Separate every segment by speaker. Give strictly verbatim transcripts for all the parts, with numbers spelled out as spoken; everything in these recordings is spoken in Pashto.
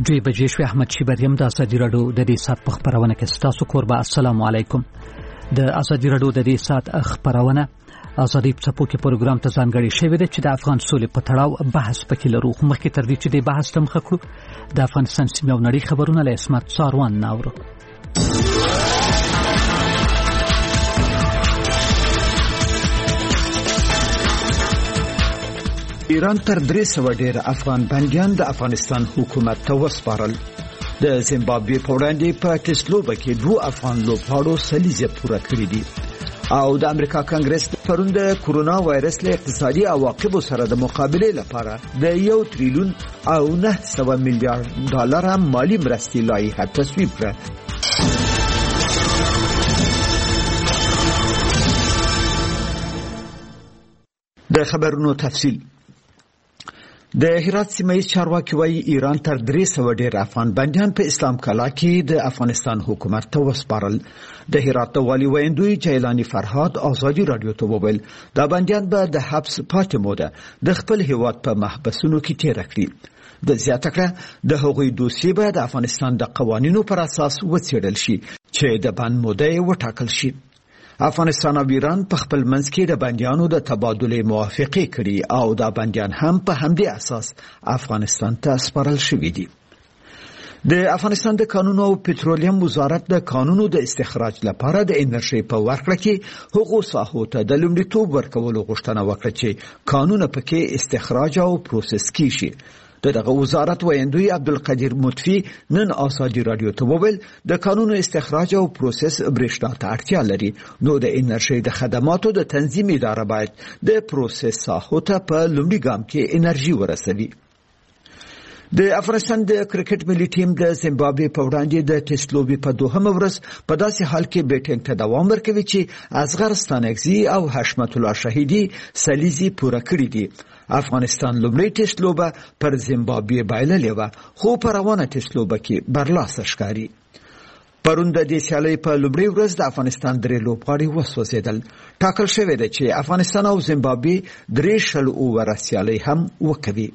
Speaker 1: دوی بجې شوې. احمد شیبر یم د ازادي راډیو د دې سات په خبرونه کې ستاسو کوربه. السلام علیکم. د ازادي راډیو د دې سات خبرونه ازادي په کې پروګرام ته ځانګړی شوی دی چې د افغان سولې په تړاو بحث پکې لرو. مخکې تر دې چې د بحث تم خکړو د افغانستان سیمه او نړۍ خبرونه له اسمت څاروان ناورو.
Speaker 2: ایران تر درې سوه ډیر افغان بندیان د افغانستان حکومت ته وسپارل. د زیمبابوې په وړاندې په ټسلوبه کې دوه افغان لوبغاړو سلیزه پوره کړې دي. او د امریکا کانګرس پرون د کورونا وایرس له اقتصادي عواقبو سره د مقابله لپاره د یو تریلیون او نه سوه میلیارډ ډالر مالی مرستې لایحه تصویب کړه. د خبرونو تفصیل. د هرات سیمه چارواکي وايي ایران تر درې سوه ډیر افغان بندیان په اسلام کلا کې د افغانستان حکومت ته وسپارل. د هرات والی ویندوی جیلانی فرهاد ازادي رادیو ته وویل دا بندیان به د حبس پاتې موده د خپل هیواد په محبسونو کې تیر کړي. د زیاته کړه د هغوی دوسیه به د افغانستان د قوانینو پر اساس وڅېړل شي چې د بند موده وټاکل شي. افغانستان او ایران په خپل منځ کې د بندیانو د تبادله موافقه کړي او دا بندیان هم په همدې اساس افغانستان ته سپارل شوي دي. د افغانستان د قانون او پټرولیم وزارت د قانونو د استخراج لپاره د انرژي په ورکړه کې حقوق ساحو ته د لومړیتوب ورکولو غوښتنه وکړه چې قانون پکې استخراج او پروسس کیږي. دغه وزارت ویندوی عبدالقدیر مطفی نن ازادي رادیو ته وویل د قانون استخراج او پروسس برېښنا ته اړتیا لري، نو د انرژي د خدماتو د تنظیم اداره باید د پروسس ساحو ته په لومړي ګام کې انرژي ورسوي. د افغانستان د کرکټ ملي ټیم د زیمبابوې په وړاندې د ټسټ لوبې په دوهمه ورځ په داسې حال کې بیټینګ ته دوام ورکوي چې اصغر ستانکزي او حشمت الله شهیدي سلیزي پوره کړي دي. افغانستان لومړی ټسټ لوبه پر زیمبابوې بایللې وه، خو په روانه ټسټ لوبه کې برلاسه ښکاري. پرون د دې سیالۍ په لومړۍ ورځ د افغانستان درې لوبغاړي وسوځېدل. ټاکل شوی دی چې افغانستان او زیمبابوې درې شل اووره سیالۍ هم وکوي.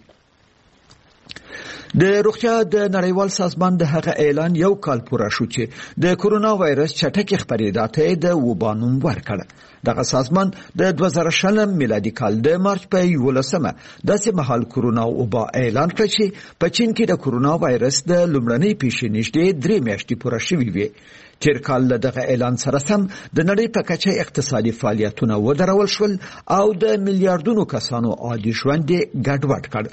Speaker 2: د روغتیا د نړیوال سازمان د هغه اعلان یو کال پوره شو چې د کورونا وایرس چټکې خپرېدا ته د وبا نوم ورکړ. دغه سازمان د دوه زره شلم میلادي کال د مارچ په یولسمه داسې مهال کورونا وبا اعلان کړ چې په چین کې د کورونا وایرس د لومړنۍ پیښې نږدې درې میاشتې پوره شوې وې. تیر کال له دغه اعلان سره سم د نړۍ په کچه اقتصادي فعالیتونه ودرول شول او د میلیارډونو کسانو عادي ژوند ګډوډ کړ.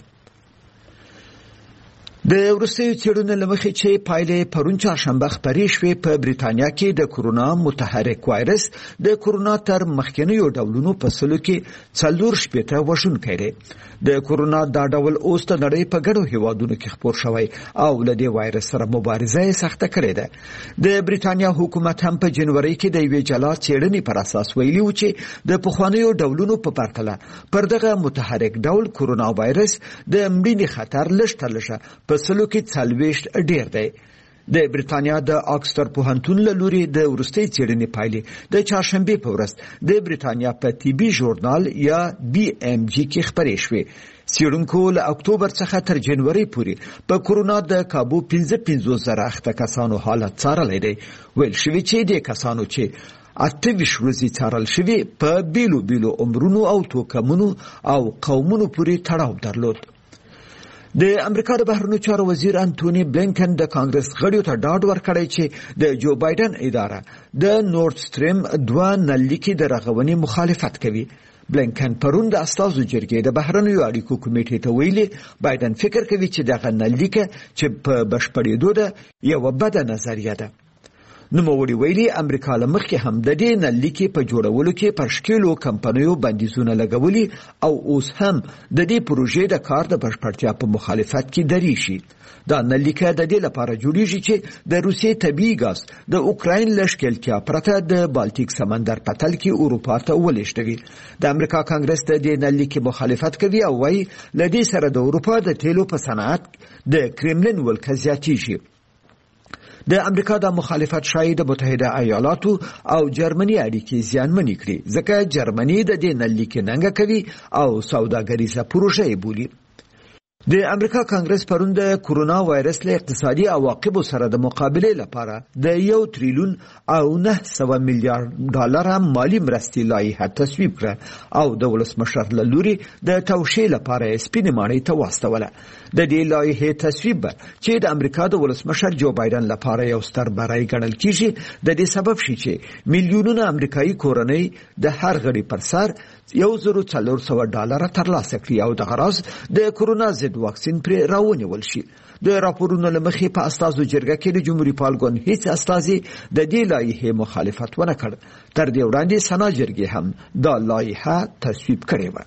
Speaker 2: د وروستیو څېړنو له مخې چې پایلې پرون چهارشنبه خپرې شوې، په بریتانیا کې د کورونا متحرک وایرس د کورونا تر مخکینیو ډولونو په سلو کې څلور شپېته وژونکی دی. د کورونا دا ډول اوس د نړۍ په ګڼو هیوادونو کې خپور شوی او له دې وایرس سره مبارزه یې سخته کړې ده. د بریتانیا حکومت هم په جنوري کې د یوې جلا څېړنې پر اساس ویلي و چې د پخوانیو ډولونو په پرتله پر دغه متحرک ډول کورونا وایرس د مړینې خطر لږ تر لږه په سلو کې څلوېښت ډېر دی. د بریتانیا د آکسفورډ پوهنتون له لوري د وروستۍ څېړنې پایلې د چهارشنبې په ورځ د بریتانیا په طبي ژورنال یا بي ام جي کې خپرې شوې. څېړونکو له اکتوبر څخه تر جنوري پورې په کورونا د کابو پنځه پنځوس زره اخته کسانو حالت څارلی دی. ویل شوي چې د کسانو چې اته ویشت ورځې څارل شوي په بیلو بیلو عمرونو او توکمونو او قومونو پورې تړاو درلود. د امریکا د بهرنیو چارو وزیر انټونی بلینکن د کانګرس غړیو ته ډاډ ورکړی چې د جو بایدن اداره د نورد سټریم دوه نللیکې د رغونې مخالفت کوي. بلینکن پرون د استازو جرګې د بهرنیو اړیکو کمیټې ته ویلي بایدن فکر کوي چې دغه نلیکه چې په بشپړېدو ده یوه بده نظریه ده. نوموړي ویلي امریکا له مخکې هم د دې نلیکې په جوړولو کې پر ښکېلو کمپنیو بندیزونه لګولي او اوس هم د دې پروژې د کار د بشپړتیا په مخالفت کې دریږي. دا نلیکه د دې لپاره جوړیږي چې د روسیې طبیعي ګاز د اوکراین له ښکېلتیا پرته د بالټیک سمندر په تل کې اروپا ته ولېږدوي. د امریکا کانګرس د دې نلیکې مخالفت کوي او وایي له دې سره د اروپا د تیلو په صنعت د کرملین ولکه زیاتیږي. د امریکا د مخالفت شاید د متحده ایالاتو او جرمني اړیکې زیانمنې کړي، ځکه جرمني د دې نلیکې ننګه کوي او سوداګریزه پروژه یې بولي. د امریکا کانګرس پرون د کورونا وایرس له اقتصادي عواقبو سره د مقابله لپاره د یو تریلیون او نه سوه میلیارډ ډالر مالی مرستې لایحه تصویب کړه او د ولسمشر له لوري د توشیح لپاره سپینې ماڼۍ ته واستوله. د دې لایحې تصویب چې د امریکا د ولسمشر جو بایدن لپاره یو ستر بری ګڼل کیږي د دې سبب شي چې میلیونونه امریکایي کورنۍ د هر غړي پر سر یو زرو څلور سوه ډالر ترلاسه کړي او د غراض د کورونا ضد واکسین پر راونیول شي. د راپورونو له مخې په استازو جرګه کې د جمهوریت پالګون هیڅ استازي د دې لایحې مخالفت ونه کړ. تر دې وړاندې سنا جرګې هم دا لایحه تصویب کړې وه.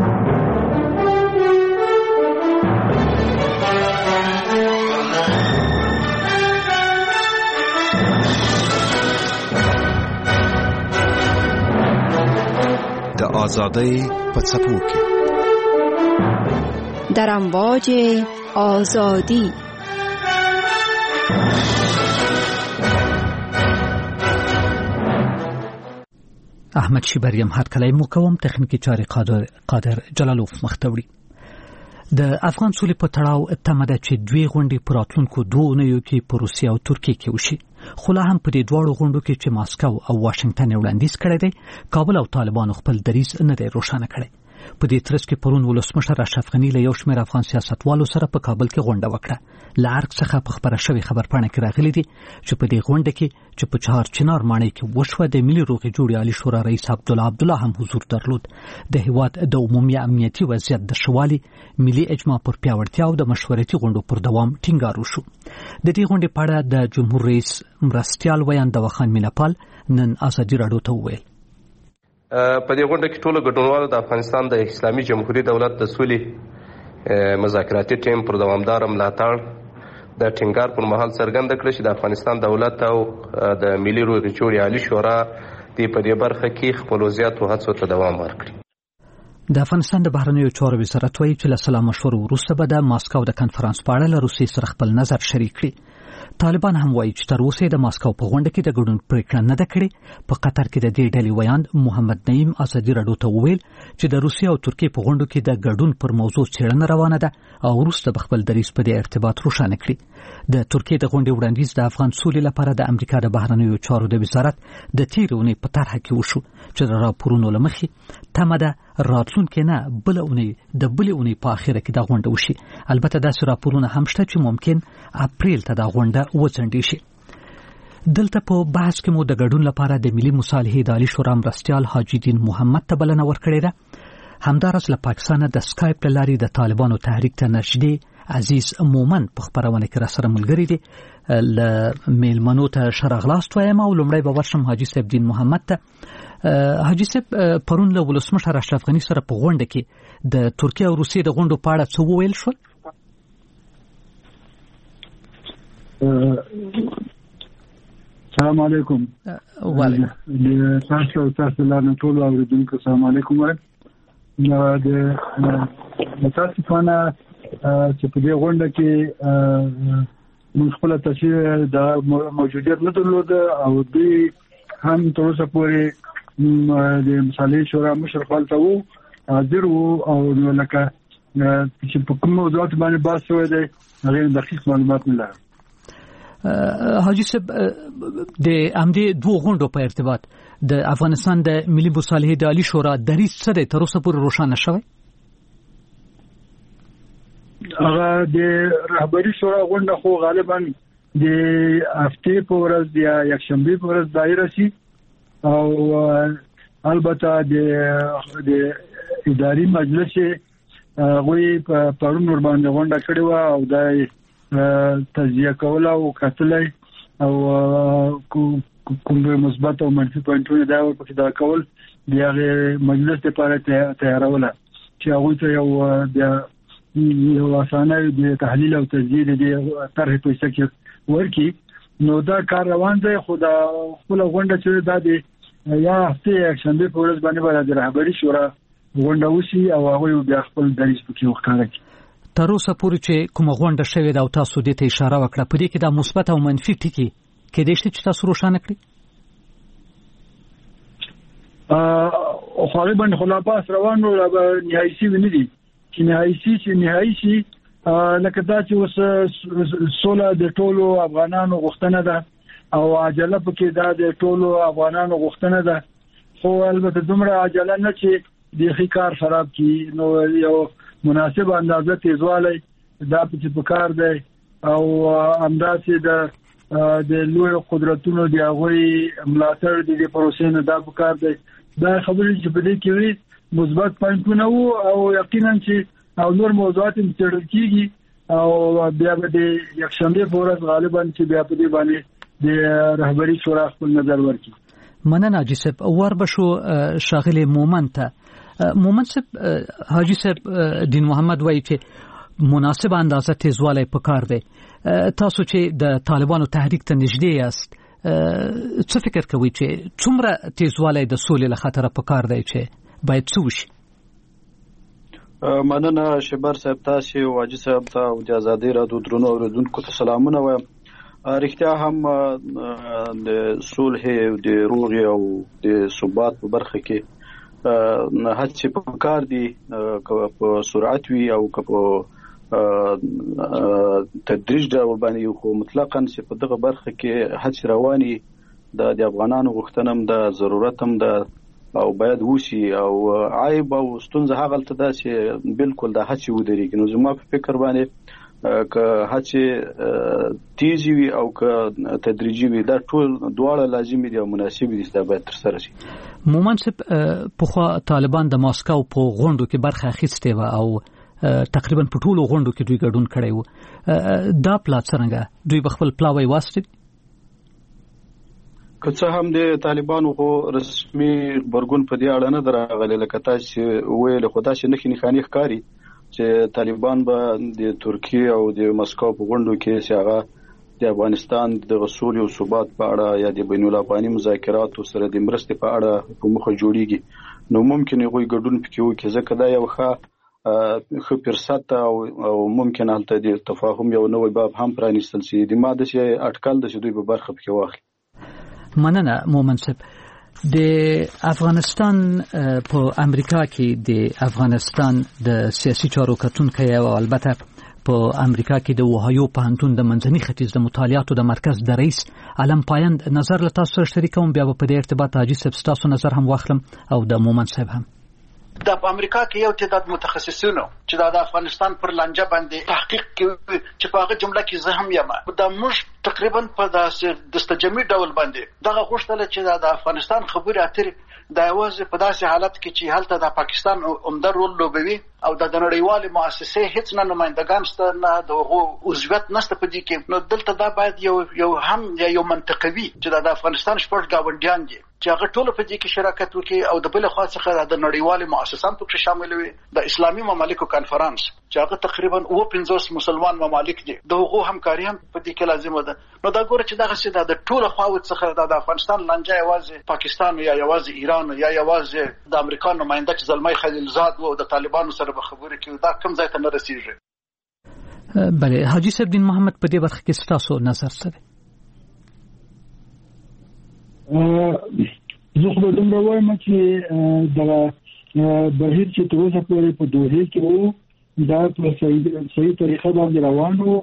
Speaker 3: د آزادۍ په څپو کې
Speaker 4: در امواج آزادی
Speaker 1: احمد شیبریم هر کله مو کوم تخنیکی چاري قادر قادر جلالوف مختوری. د افغان سولې په تړاو تمه ده چې دوی غونډې په راتلونکو دوه اونیو کې په روسیه او ترکیه کې وشي. خو لا هم په دې دواړو غونډو کې چې ماسکو او واشنگټن وړاندیز کړی دی، کابل او طالبانو خپل دریځ نه دی روښانه کړی. په دې ترڅ کې پرون ولسمشر اشرف غني له یو شمېر افغان سیاستوالو سره په کابل کې غونډه وکړه. له ارګ څخه په خبره شوې خبرپاڼه کې راغلي دي چې په دې غونډه کې چې په چهار چنار ماڼۍ کې وشوه د ملي روغې جوړې عالی شورا رئیس عبدالله عبدالله هم حضور درلود. د هیواد د عمومي امنیتي وضعیت د ښه والي، ملي اجماع پر پیاوړتیا او د مشورتي غونډو پر دوام ټینګار وشو. د دې غونډې په اړه د جمهور رئیس مرستیال ویان دواخان میناپال نن ازادي راډیو ته وویل.
Speaker 5: په دې غونډه کې ټولو ګډونوالو د افغانستان د اسلامي جمهوریت دولت د سولې مذاکراتي ټیم پر دوامدار ملاتړ د ټینګار پر مهال څرګنده کړه چې د افغانستان دولت او د ملي روغې جوړې عالی شورا د په دې برخه کې خپلو زیاتو هڅو ته دوام ورکړي.
Speaker 1: د افغانستان د بهرنیو چارو وزارت وایي چې له سلا مشورو وروسته به د ماسکو د کنفرانس په اړه له روسیې سره خپل نظر شریک کړي. طالبان هم وایي چې تر اوسه د ماسکو په غونډه کې د ګډون پریکړه نه ده کړې. په قطر کې د دې ډلې ویان محمد نعیم ازادي راډیو ته وویل چې د روسیې او ترکیې په غونډو کې د ګډون پر موضوع څېړنه روانه ده او وروسته به خپل دریځ په دې ارتباط روښانه کړي. د ترکیې د غونډې وړاندیز د افغان سولې لپاره د امریکا د بهرنیو چارو د وزارت د تېرې اونۍ په طرحه کې وشو چې د راپورونو له مخې تمه ده راتلونکې نه بله اونۍ د بلې اونۍ په اخره کې دا غونډه وشي. البته داسې راپورونه هم شته چې ممکن اپریل ته دا غونډه وڅنډي شي. دلته په بحث کې مو د ګډون لپاره د ملي مصالحې د عالی شورا مرستیال حاجی دین محمد ته بلنه ورکړې ده. همداراز له پاکستانه د سکایپ له لارې د طالبانو تحریک ته نږدې عزیز مومن په خبرونه کې را سره ملګری دي. له میلمنو ته ښه راغلاست وایم او لومړی به ورشم حاجي صاحب دین محمد ته. حاجي صاحب پرون له ولسمشر اشرف غني سره په غونډه کې د ترکیه او روسیې د غونډو په اړه څه وویل شول؟
Speaker 6: السلام علیکم.
Speaker 1: وعلیکم.
Speaker 6: د تاسو او تاسو لاره ټول اوریدونکو السلام علیکم وایم. نو د متاسفانه چې په دې غونډه کې موږ خپل تشریح د موجودیت نه درلود او دوی هم تر اوسه پورې د مصالحې شورا مشر خپلته وو حاضر وو او نو لکه چې په کوم موضوعات باندې بحث شوی دی هغه دقیق معلومات نه لرم.
Speaker 1: حاجی صاحب د امدې دوه غونډو په ارتباط د افغانستان د ملي مصالحې د عالی شورا دریځ څه دی تر اوسه پورې روښانه شوی؟
Speaker 6: هغه د رهبری شورا غونډه خو غالبا د هفتې په ورځ یا یکشنبه په ورځ دایره شي او البته د د اداري مجلس غوي پرون ور باندې غونډه کړې و او د تجزیه کول او کتلای او کوم مثبت او منفي پوینټونه دا ورپسې دا کول د هغه مجلس لپاره تیارول چې هغه ته یو د یو اسانه د تحلیل او تجزیه د طرح په شکل ورکی. نو دا کار روان دی خو دا خپل غونډه چې دا دی یا هفته یکشنبه په ورځ باندې باندې د رهبری شورا غونډه وشي او هغه بیا خپل دریځ پکې وښکاره کړي.
Speaker 1: تر اوسه پورې چې کومه غونډه شوې ده او تاسو دې ته اشاره وکړه په دې کې دا مثبت او منفي ټکي کېدای شي چې تاسو روښانه کړئ؟
Speaker 6: غالبا خلافات روانو لا نهایي شي نه دي چې نهایي شي چې نهایي شي لکه دا چې اوس سوله د ټولو افغانانو غوښتنه ده او عجله پکې دا د ټولو افغانانو غوښتنه ده، خو البته دومره عجله نه چې د خې کار خراب کی. نو یو مناسب اندازه تیزوالی دا پکې پکار دی او همداسې د د لوی قدرتونو دی هغوی ملاتړ د دې پروسې نه دا پکار دی. دا خبرې چې په دې کې وي مثبت پوینټونه وو او یقینا چې او نور موضوعات هم څېړل کیږي او بیا به د یکشنبه په ورځ غالبا چې بیا په دې باندې د رهبری شورا خپل نظر ورکړي.
Speaker 1: مننه حاجي صاحب. ور بشو شاغل مومن ته مومن صاحب، حاجي صاحب دین محمد وایي چې مناسب اندازه تیزوالی پکار دی. تاسو چې د طالبانو تحریک ته نږدې یاست، څه فکر کوئ چې څومره تیزوالی د سولې له خاطره پکار دی چې باید څه وشي؟
Speaker 7: مننه شبر صاحب، تاسو او حاجي صاحب ته او د ازادي رادیو درنو اوریدونکو ته سلامونه وایم. رښتیا هم د صلح او د روغې او د ثبات په برخه کې هڅې پکار دي، په سرعت وي او په تدریج ډول باندې، خو مطلقاً چې په دغه برخه کې هڅې رواني د افغانانو غوښتنه هم د ضرورت هم د او باید وشي او عیب او ستونزه هغه ته ده چې بالکل د هڅې ودرېږي. نو زما په فکر باندې که هڅې تیزی وي او که تدریجي وي، دا ټول دواړه لازمي دي او مناسب دي چې باید ترسره شي.
Speaker 1: مومن صاحب، پخوا طالبان د ماسکو په غونډو کې برخه اخیستې وه او تقریبا په ټولو غونډو کې دوی ګډون کړی و. دا پلا څرنګه دوی بخپل پلاوی واسطه
Speaker 7: که څه هم د طالبانو خو رسمي خبرګون په دې اړه نه دراغلی، لکه تاسو ویل خو داسې نښې نښانې ښکاري چې طالبان به د ترکیه او د مسکو په غونډو کې چې هغه د افغانستان د سولې او ثبات په اړه یا د بین الافغاني مذاکراتو سره د مرستې په اړه په مخه جوړیږي، نو ممکن هغوی ګډون پکې وکړي، ځکه دا یو ښه ښه فرصت او ممکن هلته د تفاهم یو نوی باب هم پرانیستل شي. د ما داسې اټکل ده چې دوی به برخه پکې واخلي.
Speaker 1: مننه مومن صاحب. د افغانستان په امریکا کې د افغانستان د سیاسي چارو کتونکي او البته په امریکا کې د وهایو پوهنتون د منځني ختیځ د مطالعاتو د مرکز د رئیس علم پایند نظر له تاسو سره شریکوم. بیا په دې ارتباط حاجي صاحب تاسو نظر هم واخلم او د مومن صاحب هم.
Speaker 8: د امریکا کې یو تعداد متخصصینو چې د افغانستان پر لانجه باندې تحقیق کوي چې په هغه جمله کې زه هم یم، دا موږ تقریبا په داسې دستجمعي ډول باندې دغه غوښتل چې د افغانستان خبرې اترې د یوازې په داسې حالت کې چې هلته د پاکستان عمده رول لوبوي او د نړیوالې مؤسسې هیڅ نه نمائندګان شته، نه د هغو عضویت نشته په دې کې. نو دلته دا باید یو یو هم یا یو منطقوي چې د افغانستان شپږ ګاونډیان دي چې هغه ټول په دې کې شراکت وکړي او د بل خوا څخه د نړیوالې مؤسسان پکې شامل وي، د اسلامي ممالکو کانفرنس چې هغه تقریبا اوه پنځوس مسلمان ممالک دي، د هغو همکاري هم په دې کې لازمه ده. نو دا ګوره چې دغه څه د ټول خواو څخه د افغانستان لانجه یوازې پاکستان یا یوازې ایران یا یوازې د امریکا نماینده چې زلمي خلیلزاد او د طالبانو سره به خبرې کوي، دا کوم ځای ته نه رسیږي.
Speaker 1: بله حاجي صاحب دین محمد په دې برخه کې ستاسو نظر څه دی؟
Speaker 6: زه خو دومره وایم چې دغه بهیر چې تر اوسه پورې په دوحې کې وو دا په صحیح طریقه باندې روان وو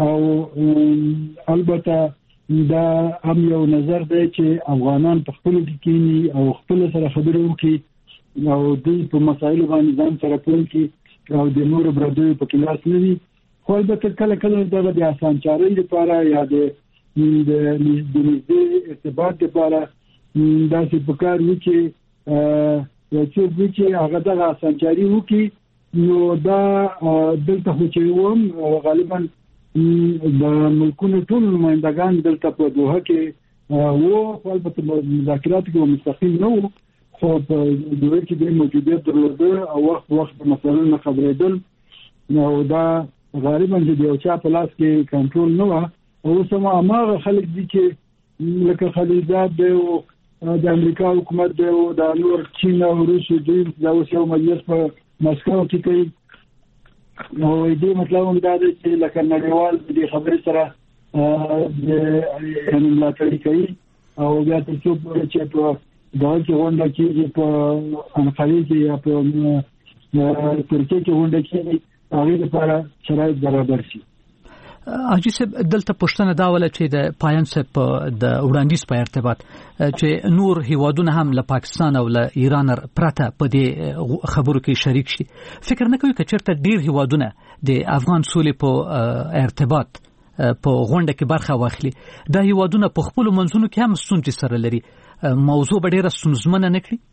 Speaker 6: او البته دا هم یو نظر دی چې افغانان په خپلو کې کینی او خپل سره خبرې وکړي او دوی په مسایلو باندې ځان سره پوه کړي او د نورو برادریو په کې لاس نه وي. خو البته کله کله دغه د اسانچارۍ لپاره یا د د نږدې ارتباط لپاره داسې پکار وي چې یو څوک وي چې هغه دغه اسانچاري وکړي. نو دا دلته خو چې وم غالبا د ملکونو ټول نمایندګان دلته په دوحه کې وو، خو البته مذاکراتو کې مستقیم نه وو، خو په دوحه کې د موجودیت درلوده او وخت وخت مثلا نه خبرېدل. نو دا غالبا چې د یو چا په لاس کې کنټرول نه وه. اوس هم هماغه خلک دي چې لکه خلیلزاد دی او د امریکا حکومت دی او د نور چین او روس دوی دا اوس یو مجلس په مسکو کې کوي. نو دې مطلب هم دا دی چې لکه نړیوال دې خبرې سره د ملاتړ کوي او بیا تر څو پورې چې په دغه کې غونډه کېږي په انقرې کې یا په ترکیه کې غونډه کېږي، هغه لپاره شرایط برابر شي.
Speaker 1: حاجی صاحب دلته پښتنه دا ولا چې د پایان صاحب د وړاندیز په ارتباط چې نور هیوادونه هم له پاکستان او له ایران پرته په دې خبرو کې شریک شي، فکر نه کوي چې چېرته ډیر هیوادونه د افغان سولې په ارتباط په غونډه کې برخه واخلي؟ دا هیوادونه په خپل منځونو کې هم ستونزې سره لري، موضوع به ډیره ستونزمنه نه کړي؟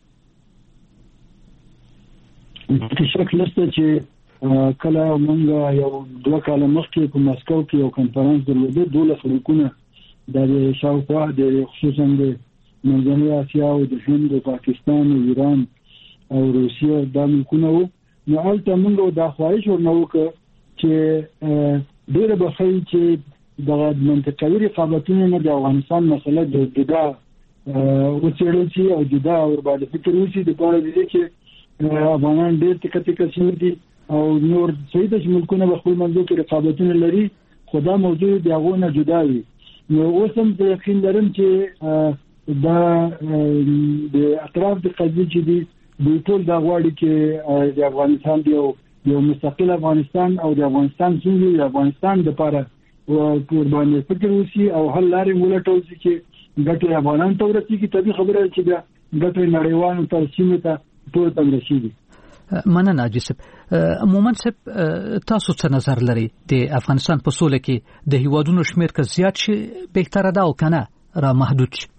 Speaker 6: په شک نشته چې کله موږ یو دوه کال مخکې په مسکو کې یو کنفرانس درلود، دولس ملکونه د شاوخوا د خصوصا د منځنۍ اسیا او د هند او پاکستان او ایران او روسیه د ملکونه وو. نو هلته موږ د خواهش ورنوکه چې ډېر بخښي چې د منطقوي رقابتونو نه د افغانستان مسله د جدا وڅېړل شي او جدا ور باندې فکر وشي د پاره دي چې افغانان ډېر تکه تکه شوي دي او نور څه د ملکونه په خپل منځو کې رقابتونه لري، خدا موضوع دی هغه نه جدا وي. نو اوس هم د یقین لرم چې دا د اطراف د قضیې چې دي د ټول د غواړي چې د افغانستان دی یو مستقل افغانستان او د افغانستان څنګه د افغانستان لپاره قرباني فکر وشي او حل لارې ولټول شي چې ګټه افغانان ته ورسیږي. طبي خبره چې دا ګټه نړیوالو تر سیمه ته ټول ته رسیږي.
Speaker 1: مننه حاجی صاحب. عموما صاحب تاسو څه نظر لري د افغانستان په سوله کې د هیوادونو شمیر که زیات شي بهتره ده او کنه را محدود شي؟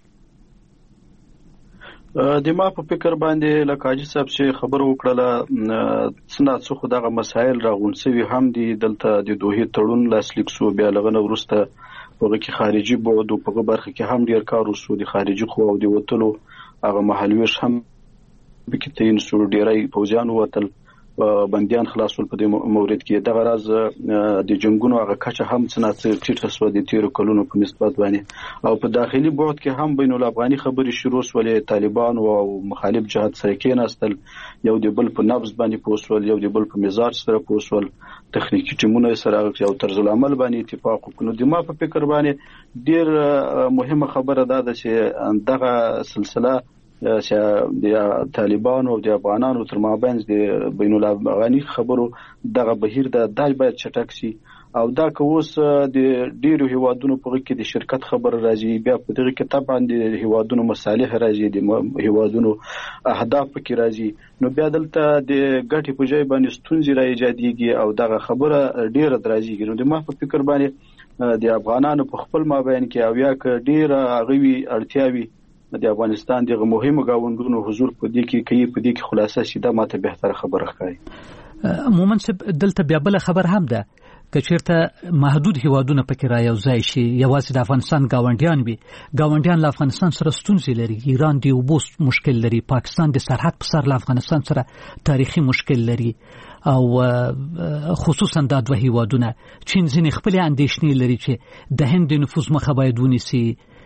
Speaker 7: د ما په فکر باندې لکه حاجی صاحب چې خبر وکړه څنګه څه خدغه مسایل راغونسوي هم دي دلته د دوه تړون لاسلیک سو، بیا لغنه ورسته هغه کې خارجي بعد او په برخه کې هم ډیر کار وسو، د خارجي خو او د وټلو هغه محلویش هم بکې تین سو، ډیرای فوجان وتل بنديان خلاصول په دې مورید کې. دغه راز د جنگونو هغه کچه هم څنګه ټیټه سو د تیر کلونو په نسبت باندې، او په داخلي بعد کې هم بین الافغاني خبري شروع سولې طالبان او مخالف جهات سره کېناستل، یو د بل په نبض باندې پوسول، یو د بل په مزاج سره پوسول، تخنیکی ټیمونه سره یو طرز العمل باندې اتفاق وکړو. د ما په فکر باندې ډیر مهمه خبره ده چې دغه سلسله چې د طالبانو او د افغانانو تر مابین د بین الافغاني خبرو دغه بهیر د دای باید چټک شي، او دا که اوس د ډیرو هیوادونو په کې د شرکت خبر راځي، بیا په دغه کې طبعا د هیوادونو مصالح راځي، د هیوادونو اهداف کې راځي، نو بیا دلته د ګټې په ځای باندې ستونزې را ایجادېږي او دغه خبره ډیره درازيږي. نو د ما په فکر باندې د افغانانو په خپل مابین کې او یا ک ډیره غوي اړتیاوي د افغانستان دغه مهمه گاوندونو حضور په دې کې کوي، په دې کې خلاصه شیده ماته بهتره خبره ښکاري.
Speaker 1: عموما دلته بیا بل خبر هم ده که چیرته محدود هیوادونه پکې را یو ځای شي، یوازې د افغانستان گاونډیان وي، گاونډیان له افغانستان سره ستونزې لري، ایران د اوبو مشکل لري، پاکستان د سرحد په سر له افغانستان سره تاریخي مشکل لري، او خصوصا دا دوه هیوادونه چین ځینې خپل اندېښنې لري چې د هند د نفوذ مخه باید ونیسي.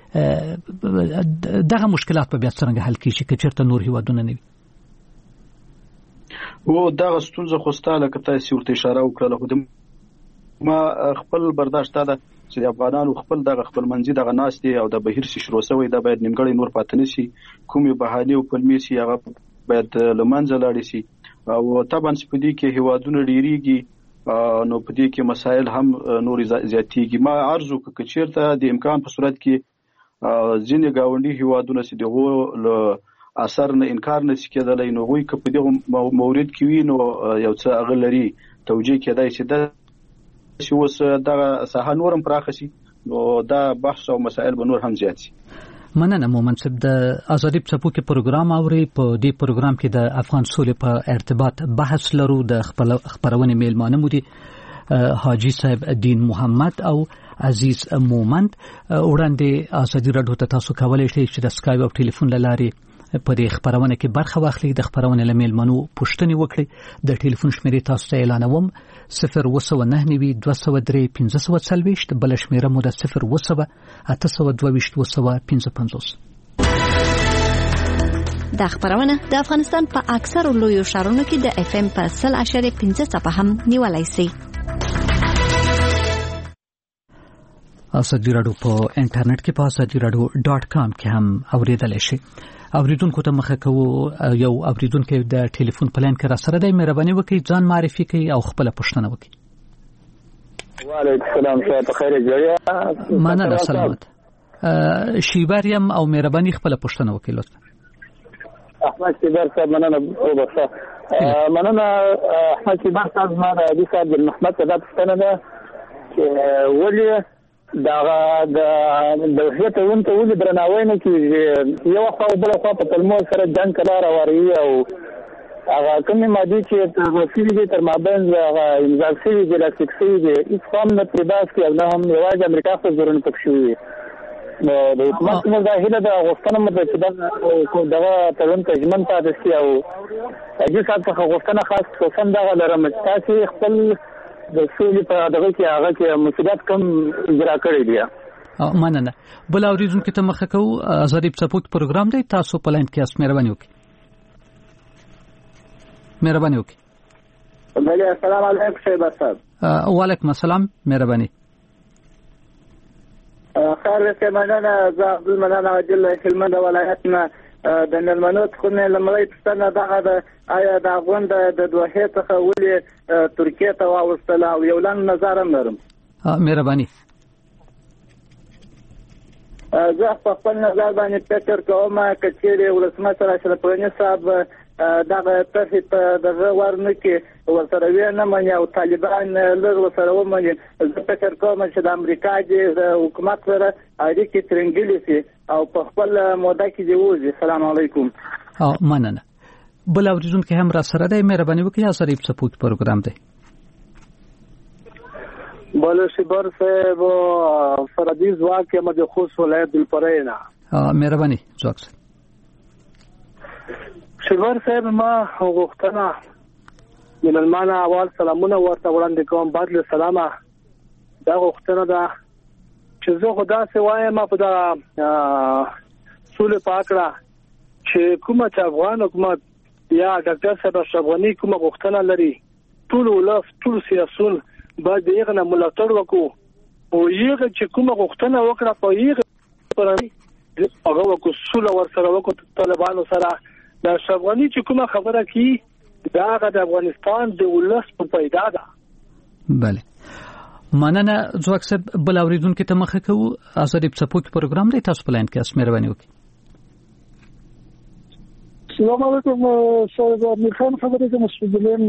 Speaker 1: دغه مشکلات په بیا څنګه حل کیږي که چېرته نور هیوادونه نه وي؟
Speaker 7: او دغه ستونزه خو ستاله که تاسو ورته اشاره وکړه، خو ما خپل برداشت ده چې د افغانانو خپل دغه خپل منځي دغه ناس دي او د بهیر شي شروع شوی، دا باید نیمګړی نور پاتې نشي، کومې بهانې او پلمې شي هغه باید لمنځه لاړې شي، او طبعا په دې کې هیوادونه ډیریږي نو په دې کې مسایل هم نور زیاتېږي. ما عرض وکړ چې چیرته د امکان په صورت کې ځینې گاونډي هیوادونه چې دغه له اثر نه انکار نشي کېدلی، نو وایي که په دغه مورید کې وي نو یو څه هغه لري توجیه کېدای شي د چې اوس دغه ساحه نورم پراخه شي، نو دا بحث او مسائل به نور هم زیات شي.
Speaker 1: مننه مومن صاحب. د ازادي څپوکي پروګرام اوري، په دې پروګرام کې د افغان سولې په ارتباط بحث لرو. د خپل خبرونه میلمانه مو دي حاجی صاحب دین محمد او عزیز مومند. وړاندې ازادي راډیو ته تاسو کولای شئ چې د سکایپ او ټلیفون لارې په دې خبرونه کې برخه واخلئ، د خبرونه لمیلمنو پوښتنې وکړئ. د ټلیفون شمیرې تاسو ته اعلانوم: صفر وسو نه نوي دوه سو درې پنځه سو څلويشت، بل شمیره مو د صفر وسو اته سو دوه ویشت وسو پنځه پنځوس.
Speaker 4: دا خبرونه د افغانستان په اکثر لویو ښارونو کې د اف ام په سل اشاریه پنځه څپه هم نیولای شي. ازادي راډیو په انټرنیټ کې په ازادي راډیو ډاټ کام کې هم اوریدلای شئ.
Speaker 1: اوریدونکو ته مخه کوو. یو اوریدونکو د ټلیفون پلان کې را سره دی، مهرباني وکړئ ځان معرفي کړئ او خپل پوښتنه وکړئ.
Speaker 9: وعلیکم السلام، شه په خیر جوړه.
Speaker 1: مننه، سلامت. شیبریم او مهرباني خپل پوښتنه وکړئ لطفا.
Speaker 9: احمد شیبر صاحب مننه وبخښه. مننه احمد شیبر صاحب، ما د حدیث عبد المحمد صاحب پوښتنه ده چې ولې دا د دولت ونته ولې درناوی نه کیږي؟ یو خو بل خو په تلمو سره جنگ کلار وری او هغه کومه ماده چې تغفیل دي تر مابین هغه امضا شوی د لاستیکسي دي هیڅ هم نه پریباس کې نه هم یوازې امریکا په ضرورت پکښوي. نو د حکومت مظاهره د غوښتنه مده چې دا دغه تلون تجمن پاتې شي او هغه څه څخه غوښتنه خاص خصوصا دغه لرم چې خپل د سولې په دغه کې هغه کې مسؤلیت کم اجرا کړی دی.
Speaker 1: مننه. بل اوریدونکو ته مخه کوو. ازادي سپورت پروګرام دی، تاسو په لاین کې اس مهرباني وکړئ. مهرباني وکړئ.
Speaker 9: بله، السلام علیکم شیبر صاحب.
Speaker 1: وعلیکم السلام، مهرباني.
Speaker 9: خیر وکړئ. مننه. زه عبدالمنان عادل هلمند ولایتنا د نلمنو خونه لمړی پښتنه دغه د آیا د افغان د دوه څخه ولې ترکیه ته واوستله او یو لن نظر هم لرم.
Speaker 1: مهرباني.
Speaker 9: زه په خپل نظر باندې فکر کوم چې چیرې ولسمشر اشرف غني صاحب دغه طرحې ته دغه ورنه کې ورسره وی نه مني او طالبان لږ ورسره ومني. زه فکر کوم چې د امریکا د حکومت سره اړیکې ترنګلې شي او په خپل موده کې دی وځي. السلام علیکم.
Speaker 1: او مننه. بل اوریدونکو هم را سره دی، مهرباني وکړئ. ازادي سپورت پروګرام دی.
Speaker 10: بله شیبر صاحب، فردي ځواک یم د خوست ولایت دلپرې نه.
Speaker 1: مهرباني ځواک صاحب.
Speaker 10: شیبر صاحب، ما غوښتنه د ملمانه اول سلامونه ورته وړاندې کوم. بعد له سلامه دا غوښتنه ده چې زه خدا سي وایم په دا سولې پاکړه چې کومه چې افغان حکومت یا ډاکټر صاحب اشرف غني کومه غوښتنه لري، ټول ولس ټول سیاسيون باید یې نه ملاتړ وکړو او یې چې کومه غوښتنه وکړه په یې پر هغه وکړو سوله ورسره وکړو طالبانو سره. د اشرف غني چې کومه خبره کی دا د افغانستان د ولس په پیدا ده.
Speaker 1: بله، مننه ځواک صاحب. بل اوریدونکو ته مخه کوو. ازادي سپورت پروګرام دی، تاسو په لاین کې اس مهرباني وکړئ.
Speaker 11: السلام علیکم. سید امیر خان خبرې کوم مسؤلین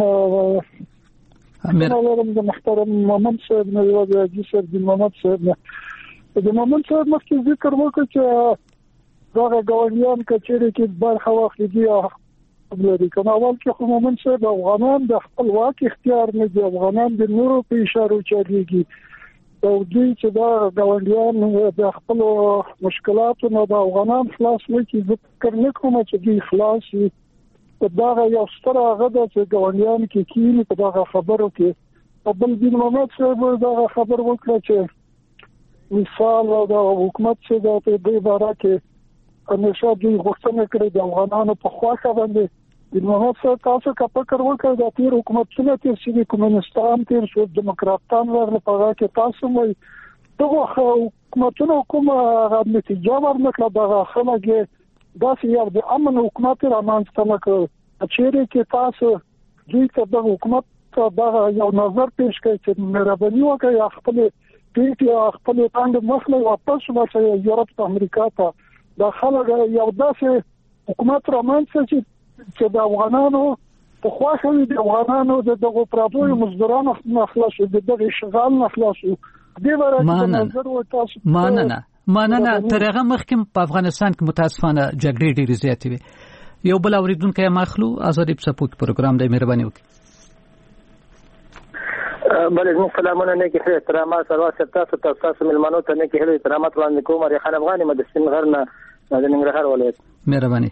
Speaker 11: امیر محترم محمد صاحب نه یو دی صاحب د محمد صاحب نه د محمد صاحب مخکې ذکر وکړ چې دا غوړیان کچېره کې برخه واخلي او لري. کوم اول کې خو محمد صاحب افغانان د خپل واک اختیار نه دي، افغانان د نورو په اشاره چاريږي او دوی چې دا غوړیان د خپل مشکلاتو نه د افغانان خلاص وکړي. ذکر نه کوم چې دوی خلاص وي. دا یو ستر هغه د غوړیان کې کینی په دا خبرو کې بل دین محمد صاحب دا خبر وکړه چې مثال د حکومت څخه د دې باره کې همیشه دوی غوښتنه کړې د افغانانو په خواخه باندې د محمد صاحب تاسو کا فکر وکړ د تیر حکومتونه تیر شي کمونستان تیر شو دموکراتان ورله په هغه کې تاسو مې دغه حکومتونو کومه نتیجه ورنکړه. دغه خلک داسې یو د امن حکومت رامنځته نکړ. چیرې کې تاسو دوی ته د حکومت دغه یو نظر پیش کړئ چې مهرباني وکړئ خپل پیټي خپل باندې مسله واپس ورسوي یورپ ته امریکا ته. دا خلک یو داسې حکومت رامنځته چې چې د افغانانو په خواخه وي، د افغانانو د دغه پراپوري مزدورانو خلاصو د دغه اشغال نه خلاصو. دې ورته نظر وتاسو.
Speaker 1: مننه. مننه. ترغه مخکې په افغانستان کې متاسفانه جګړې ډېرې زیاتې وي. یو بل اوریدونکو مخلو ازادي سپورت پروګرام دی، مهرباني وکړئ.
Speaker 9: بله، زموږ سلامونه نه کې احترامات سره تاسو ته تاسو ملمنو ته نه کې احترامات وړاندې کوم. ریحان افغاني مدرسین غرنه د ننګرهار ولایت.
Speaker 1: مهرباني.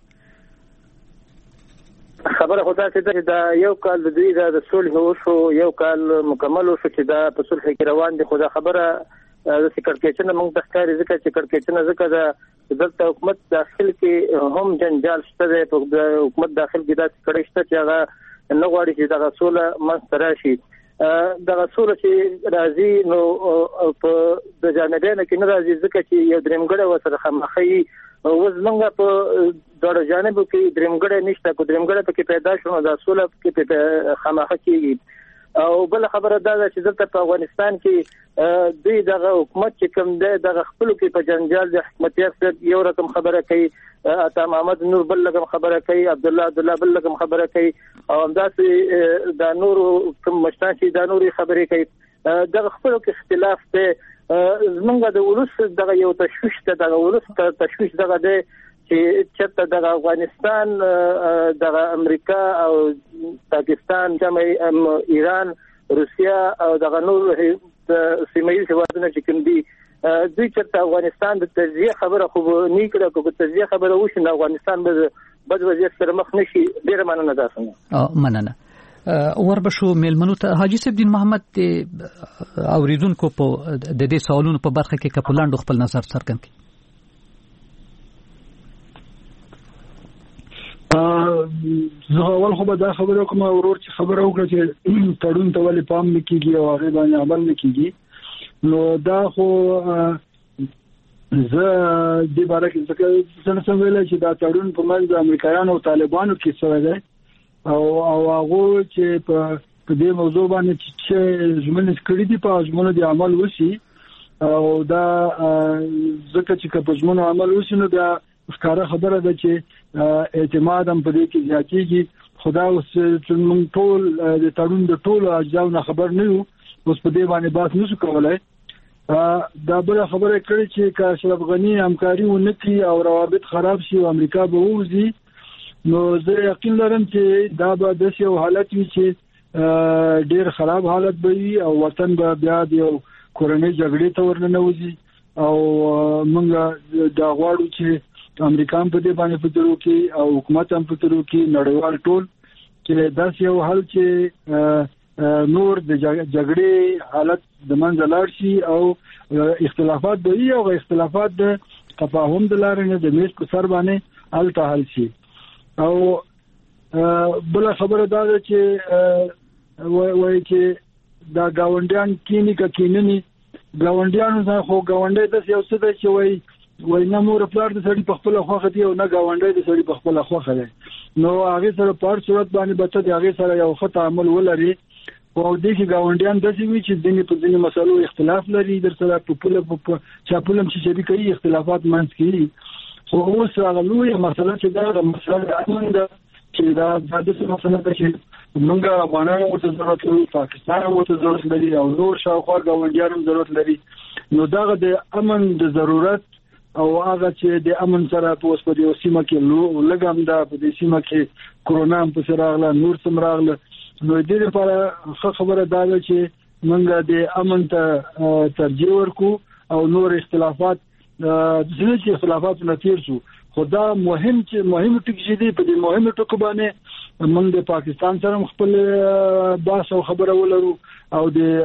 Speaker 9: خبره خدا چې دا یو کال د دوی د صلح وشو، یو کال مکمل وشو چې دا په صلح کې روان دي. خو دا خبره د سکرټیچنه موږ د ښکاري ځکه چې کړکېچنه ځکه د دلته حکومت داخل کې هم جنجال شته دی. په حکومت داخل کې دا کړي شته چې هغه نه غواړي چې دا صلح منځته راشي. دا صلح چې راځي نو په د جانبینو کې نه راځي ځکه چې یو درېمګړی وسره خامخې وزمنګ په دغه جانب کې درمګړې نشته کو درمګړې په کې پیدا شونه د سوله کې په خامخه کېږي او بل خبره دا ده چې دلته په افغانستان کې دوی دغه حکومت چې کوم دی دغه خپل کې په جنجال د حکومتیت یو رقم خبره کوي اتا محمد نور بل رقم خبره کوي عبد الله عبد الله بل رقم خبره کوي او همداسې د نور کوم مشتان چې د نوري خبرې کوي دغه خپل کې اختلاف دی زمونږ د ولس دغه یو تشويش ته دغه ولس ته تشويش دغه دی چې چېرته د افغانستان د امریکا او پاکستان جمع ایران روسیا او د نور سیمایي هیوادونو چې کوم دي دوی چېرته افغانستان د تجزیه خبره خو نه کړه کوم تجزیه خبره وشي نه افغانستان به بد وضعیت سره مخ نشي ډیر مننه ده څنګه
Speaker 1: مننه وربشو میلمنو ته حاجی صاحب دین محمد اوریدونکو په د دې سوالونو په برخه کې کپلاند خپل نظر څرګند کړي.
Speaker 6: زه اول خو به دا خبره کوم ورور چې خبره وکړه چې تړون ته ولې پام نه کیږي او هغه باندې عمل نه کیږي نو دا خو زه د بارک څخه څنګه ویل چې دا تړون په منځ د امریکایانو او طالبانو کې سره ده او او هغه چې په دې موضوع باندې چې ژمنه کړې دي په ژمنه د عمل وشي او دا ځکه چې په ژمنه عمل وشي نو دا ښکاره خبره ده چې اعتماد هم په دې کې زیاتېږي خدا اوس چې موږ ټول د تړون د ټولو اجزاو نه خبر نه یو اوس په دې باندې بحث نشو کولای. دا بل خبره کړې چې که اشرف غنی همکاري ونکړي او روابط خراب شي او امریکا به ووځي نو زه یقین لرم چې دا به د یو حالت وي چې ډیر خراب حالت به وي او وطن به بیا د یو کورنۍ جګړې ته ورننوځي او موږ دا غواړو چې امریکا هم په دې باندې فکر وکړي او حکومت هم فکر وکړي نړیوال ټول چې داس یو حل چې نور د جګړې حالت د منځ لاړ شي او اختلافات به وي او اختلافات د تفاهم د لارې نه د میز په سر باندې الته حل شي. او بل خبره دا ده چې وایي چې دا گاونډیان کینی کا کیننی گاونډیانو ځای خو گاونډي د یو څه ده چې وایي وای نه مور پلار د سړي په خپل خوخه دی او نه گاونډي د سړي په خپل خوخه دی نو هغه سره په صورت باندې به ته هغه سره یو خطا عمل ولري او د دې گاونډیان د دې چې د دې په ځینې مسلو اختلاف لري در سره په خپل په چاپلم چې شری کوي اختلافات منځ کې خو اوس هغه لوی مسله چې دا مسله امن ده چې دا د دې مسله ده چې موږ افغانانو ته ضرورت لري پاکستان ته ضرورت لري او نور شاوخوا گاونډیانو ضرورت لري نو دا د امن د ضرورت او هغه چې د امن سره په اوس په دې سیمه کې لګام دا په دې سیمه کې کرونا په سره راغله نور سم راغله نو دې لپاره خبره دا ده چې موږ د امن ته ترجیح ورکو او نور اختلافات د ځینې اختلافات نتیر شو خدا مهم چې مهم ټکی دی په دې مهم ټکو باندې موږ د پاکستان سره خپل باس او خبره ولرو او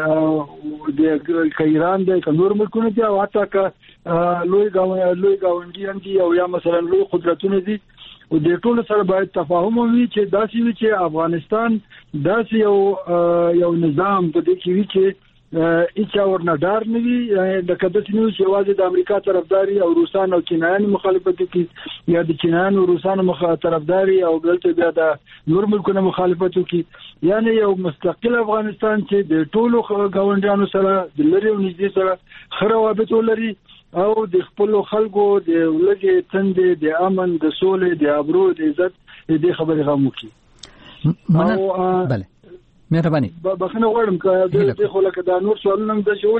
Speaker 6: د د ایران د نور ملکونو ته او حتی که لوی گاونډي لوی گاونډیان دي او یا مثلا لوی قدرتونه دي او د ټول سره باید تفاهم وي چې داسې وي چې افغانستان داسې یو یو نظام په دې کې وي چې هیڅ ورنه ډار نه وي د کده چې نو چې واځي د امریکا طرفداري او روسان او چینایان مخالفت کوي یا د چینایان او روسان مخالفت طرفداري او بلته بیا د نور ملکونو مخالفت کوي یعنی یو مستقل افغانستان چې د ټولو گاونډیانو سره د لری او نږدې سره خروابط ولري او د خپل خلکو د ولګي تندې د امن د سولې د ابرو د عزت د خبرې غو کوي
Speaker 1: او بله مهرباني
Speaker 6: بخنه غواړم که د خو لکه د نور سوالونه د شو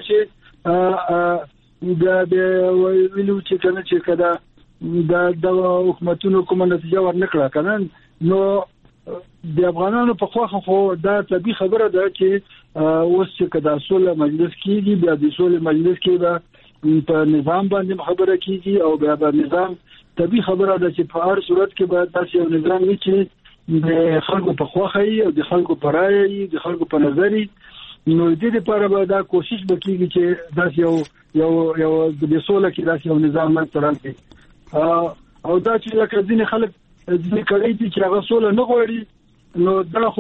Speaker 6: چې د ویلو چې کنه چې کدا د حکومتونو کومه نتیجه ورنکړه کنه نو د افغانانو په خواخه خو دا طبي خبره ده چې اوس چې کدا سول مجلس کیږي بیا د سول مجلس کې به په نظام باندې خبره کیږي او بیا په نظام طبي خبره ده چې په هر صورت کې باید تاسو یو نظام وي چې د خلکو په خواخه او د خلکو په رائے د خلکو په نظر نو د دې لپاره به دا کوشش وکړي چې دا یو یو یو د سوله کې دا یو نظام ترانځي او دا چې لکه ځینې خلک ځینې کړي چې هغه سوله نه غواړي نو دا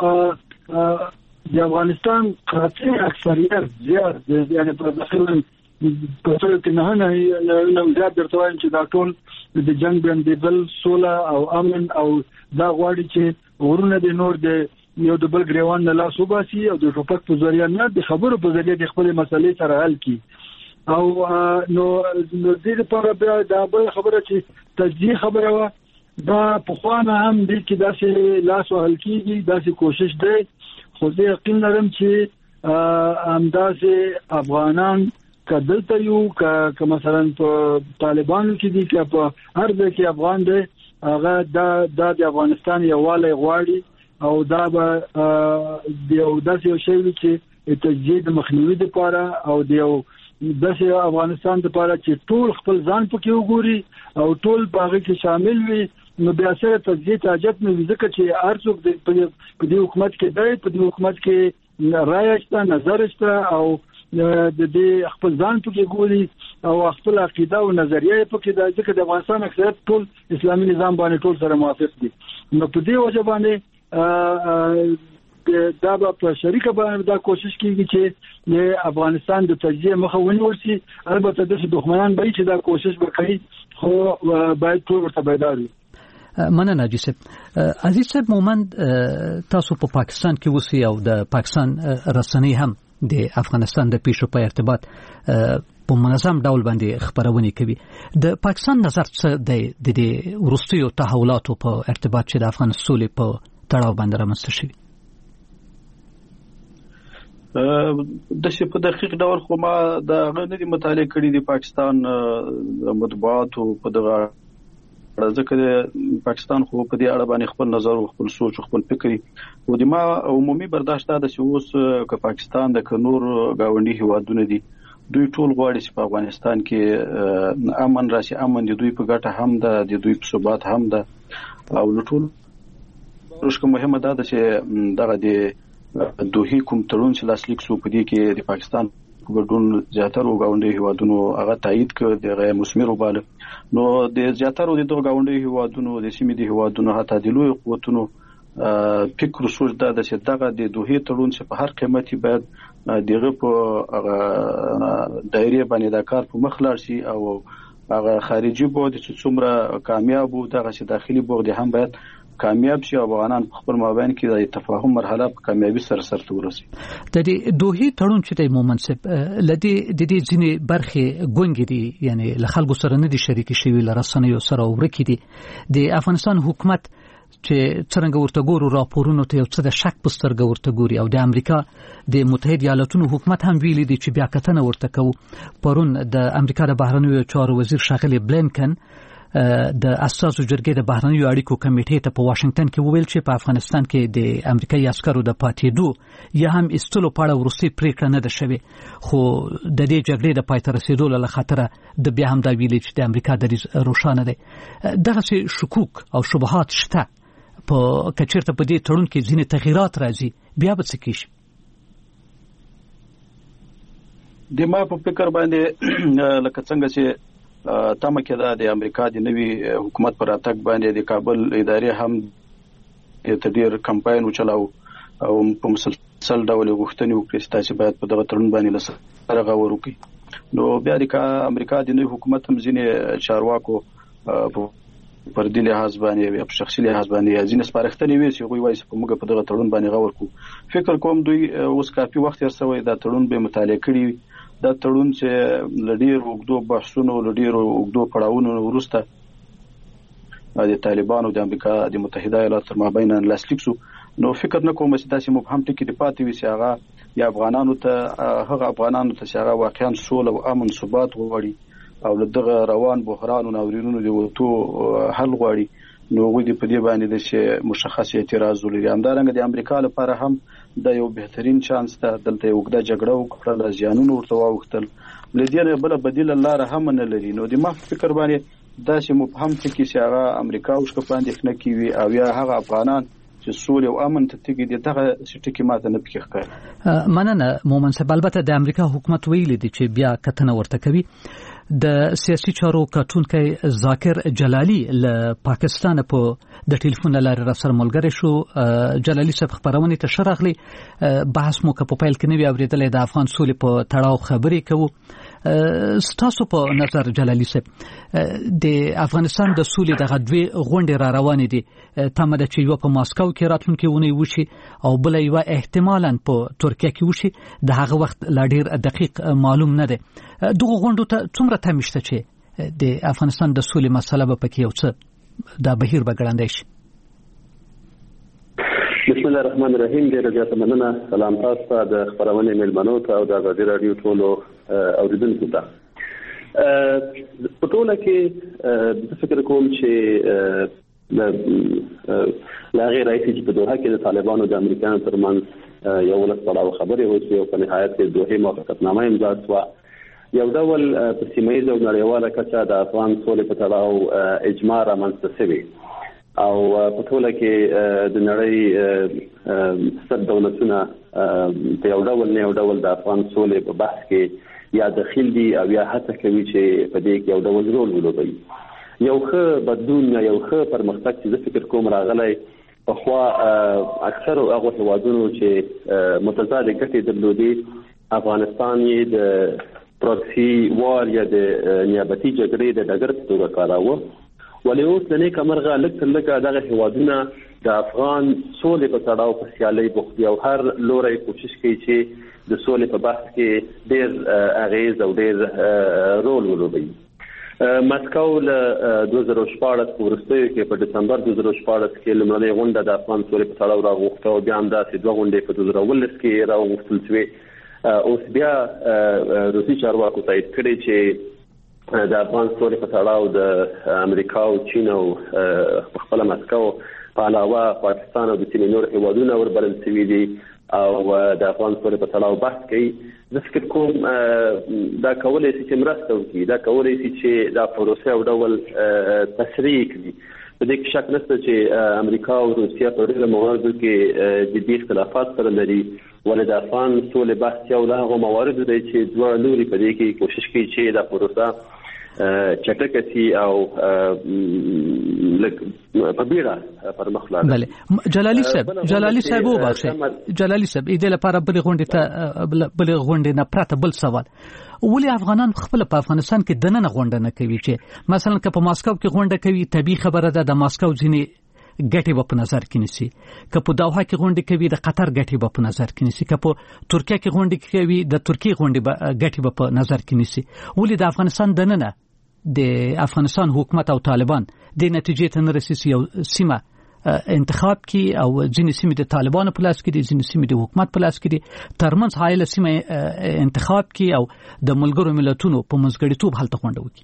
Speaker 6: خو د افغانستان قاطع اکثریت زیات یعنی په داخل په څیر کې نه نه نه زیات درته وایم چې دا ټول د جنگ بندیدل سوله او امن او دا غواړي چې ورونه د نور د یو د بل ګریوان نه لاس وباسي او د ټوپک په ذریعہ نه د خبرو په ذریعہ د خپل مسلې سره حل کړي او نو نو دې لپاره بیا دا بل خبره چې تجزیه خبره وا دا په خوانه هم دې کې داسې لاس وهل کیږي داسې کوشش دی خو زه یقین لرم چې همداسې افغانان کدلته یو که مثلا په طالبانو کې دي که په هر ځای کې افغان دی هغه دا د افغانستان یووالی غواړي او دا به د یو داسې یو شی وي چې تجزیه د مخنیوي لپاره او د یو داسې افغانستان لپاره چې ټول خپل ځان پکې وګوري او ټول باغې کې شامل وي نو بیا سره تجزیه ته حاجت نه وي ځکه چې هر څوک په دې حکومت کې دی په دې حکومت کې رایه شته نظر شته او د دې خپل ځان پکې ګوري او خپل عقیده او نظریه پکې د ځکه د افغانستان اکثریت ټول اسلامي نظام باندې ټول سره موافق دي نو په دې وجه باندې دا به په شریکه باندې دا کوشش کیږي چې د افغانستان د تجزیه مخه ونیول شي البته د دښمنان به چې دا کوشش وکړي خو باید ټول ورته بیدار وي.
Speaker 1: مننه ناجی صاحب. عزیز صاحب مومند تاسو په پاکستان کې اوسئ او د پاکستان رسنۍ هم د افغانستان د پیښو په ارتباط په منظم ډول باندې خبرونه کوي. د پاکستان نظر څه دی د دې وروستیو تحولاتو په ارتباط چې د افغان سولې په تړاو باندې رامنځته شوي؟
Speaker 7: د شي په دقیق ډول خو ما د غنډې مطالعه کړې د پاکستان مطبوعاتو په دغه ځکه د پاکستان خو په دې اړه باندې خپل نظر او خپل سوچ او خپل فکر او د ما عمومي برداشت دا چې اوس که پاکستان د کنور گاونډي هیوادونه دي دوی ټول غواړي چې په افغانستان کې امن راشي امن د دوی په ګټه هم ده د دوی په ثبات هم ده او ټول ورشکه مهمه ده چې دغه د دوی کوم تړون چې لاسلیک سو په دې کې د پاکستان ګډون زیاتره غونډې هیوادونو هغه تایید کړ د غیر مثمر وباله نو د زیاتره د دغه غونډې هیوادونو د سیمې د هیوادونو حتی د لوی قوتونو فکر سوچ دا چې دغه د دوی تړون چې په هر قیمتي باید دغه په دایره باندې د کار په مخ لاړ شي او هغه خارجي بود چې څومره کامیاب وو دغه چې داخلي بود هم باید کامیاب شي او افغانان په خپل مابین کې د تفاهم مرحله په کامیابی سره سرته ورسي.
Speaker 1: د دې دوه تړون چې د مومنسب لدی د دې ځینې برخه ګونګې دي یعنی له خلکو سره نه دي شریک شوي لرسنیو سره ورکی دي د افغانستان حکومت چې څنګه ورته ګورو راپورونو ته یو څه د شک په سترګه ورته ګوري او د امریکا د متحده ایالاتونو حکومت هم ویلي دي چې بیا کتنه ورته کوي. پرون د امریکا د بهرنیو چارو وزیر ښاغلی بلینکن د اساسو جرګې د بهرنیو اړیکو کمیټې ته په واشنگټن کې وویل چې په افغانستان کې د امریکایي عسکرو د پاتېدو یا هم استلو په اړه وروستي پریکړه نه ده شوې خو د دې جګړې د پای ته رسیدو له خطره د بیا هم دا ویلي چې د امریکا دریځ روښانه دی. دغه شکوک او شبهات شته په کچیرته په دې تړون کې ځینې تغیرات راځي بیا به څه کیږي؟
Speaker 7: د ما په فکر باندې لکه څنګه چې تمه کې دا د امریکا د نوي حکومت پر اتک باندې د کابل ادارې هم تدیر کمپاین وچلاو او په مسلسل ډول غوښتنې وکړي چې باید په دغه تړون باندې لسره غور وکړي. نو بیا د امریکا د نوي حکومت هم ځینې چارواکو پر دې لحاظ باندې په شخصي لحاظ باندې ځینې سپارښتنې وي چې وایي چې موږ په دغه تړون باندې غور کوو. فکر کوم دوی اوس کافي وخت یې سوی دا تړون به مطالعه کړي دا تړون چې لډیر وګدو بحثونو لډیر وګدو پړاوونو وروسته د طالبانو د امریکا د متحده ایالاتو تر مابین لاسلیک شو نو فکر نه کوم چې تاسو مبهم ټکی د پاتې وي چې هغه یا افغانانو ته هغه افغانانو ته چې هغه واقعا سوله او امن ثبات غواړي او دغه روان بحران او ناورینونو د وټو حل غواړي نو غوډي په دې باندې د مشخص اعتراض ولري. همدارنګه د امریکا لپاره هم د یو بهترین چانس ته دلته یو وګړه جګړه وکړه ځانونو ورته واوختل لدیانه بل بدیل الله رحم نه لري. نو د ما فکر باندې دا چې مبهم ټکی چې هغه امریکا او شکه باندې نه کیوي او یا هغه افغانان چې سولې او امن ته تګي دغه ټکی ماته نه پکې ښکاري.
Speaker 1: مننه مومن صاحب. البته د امریکا حکومت ویلي دی چې بیا کتنه ورته کوي. د سیاسي چارو کارتونکي ذاکر جلالی له پاکستان په د ټلیفون لارې را سره ملګری شو. جلالی صاحب خبرونه ته شرغلی بحث مو په پیل کې نوی اوریدل د افغان سولې په تړاو خبرې کوو. ستاسو په نظر جلالي صاحب د افغانستان د سولې د غدوی غونډې را روانې دي تمه ده چې یو په ماسکو کې راتلونکي ونی وشي او بل یو احتمالاً په ترکیه کې وشي د هغه وخت لا ډیر دقیق معلوم نه دی. دغه غونډو ته څومره تمشته چې د افغانستان د سولې مسله به پکې یو څه دا بهیر به ګړندی شي؟
Speaker 12: بسم الله الرحمن الرحیم. ډیره زیاته مننه. سلام تاسو ته د خبرونې ملمنو ته او د ازادي رادیو ټولو اوریدونکو ته. په ټوله کې د فکر کوم چې لا غیر رئیس چې په دوحه کې د طالبانو د امریکایانو ترمنځ یو ولس پړاو خبرې وشوې او په نهایت کې دوحې موافقتنامه امضا شوه. یو ډول په سیمه ییزه او نړیواله کچه د افغان سولې په تړاو اجماع رامنځته شوې او په ټوله کې د نړۍ ستر دولتونه په یو ډول نه یو ډول د افغان سولې په بحث کې یا دخیل دي او یا هڅه کوي چې په دې کې یو ډول رول ولوبوي. یو ښه بدلون یا یو ښه پرمختګ چې زه فکر کوم راغلی پخوا اکثرو هغو هېوادونو چې متضادې ګټې درلودې افغانستان یې د پراکسي وار یا د نیابتي جګړې د ډګر په توګه کاراوه. ولې اوس د نیکه مرغه لږ تر لږه دغه هېوادونه د افغان سولې په تړاو په سیالۍ بوخت دي او هر لوری کوشش کوي چې د سولې په بحث کې ډېر اغیز او ډېر رول ولوبوي. مسکو له دوه زره شپاړس په وروستیو کې په ډسمبر دوه زره شپاړس کې لومړنۍ غونډه د افغان سولې په تړاو راغوښته او بیا همداسې دوه غونډې په دوه زره اوولس کې راوغوښتل شوې. اوس بیا روسي چارواکو تایید کړی چې د افغان سولې په تړاو د امریکا او چین او خپله مسکو په علاوه پاکستان او د سیمې نور هېوادونه وربلل شوي دي او د افغان سولې په تړاو بحث کوي. زه فکر کوم دا کولی شي چې مرسته وکړي، دا کولی شي چې دا پروسه یو ډول تسریع کړي. په دې کې شک نشته چې امریکا او روسیه په ډېرو مواردو کې جدي اختلافات سره لري، ولې د افغان سولې بحث یو له هغو مواردو دی چې دواړه لوري په دې کې کوشش کوي چې دا پروسه چټکه شي او په بیړه پر مخ لاړ.
Speaker 1: بله جلالي صاحب جلالي صاحب وبخښئ جلالي صاحب دې لپاره بلې غونډې ته بلې غونډې نه پرته بل سوال، ولې افغانان خپل په افغانستان کې دننه غونډه نه کوي؟ چې مثلا که په ماسکو کې غونډه کوي طبیعي خبره ده د ماسکو ځینې ګټې به په نظر کې نیسي، که په دوحه کې غونډې کوي د قطر ګټې به په نظر کې نیسي، که په ترکیه کې غونډې کوي د ترکیې غونډې ګټې به په نظر کې نیسي. ولې د افغانستان دننه د افغانستان حکومت او طالبان د نتیجې ته نه رسېږي؟ یو سیمه انتخاب کی او ځینې سیمې د طالبانو په لاس کې دي، ځینې سیمې د حکومت په لاس کې دي، ترمنځ حایله سیمه انتخاب کی او د ملګرو ملتونو په منځګړیتوب هلته غونډه وکړي.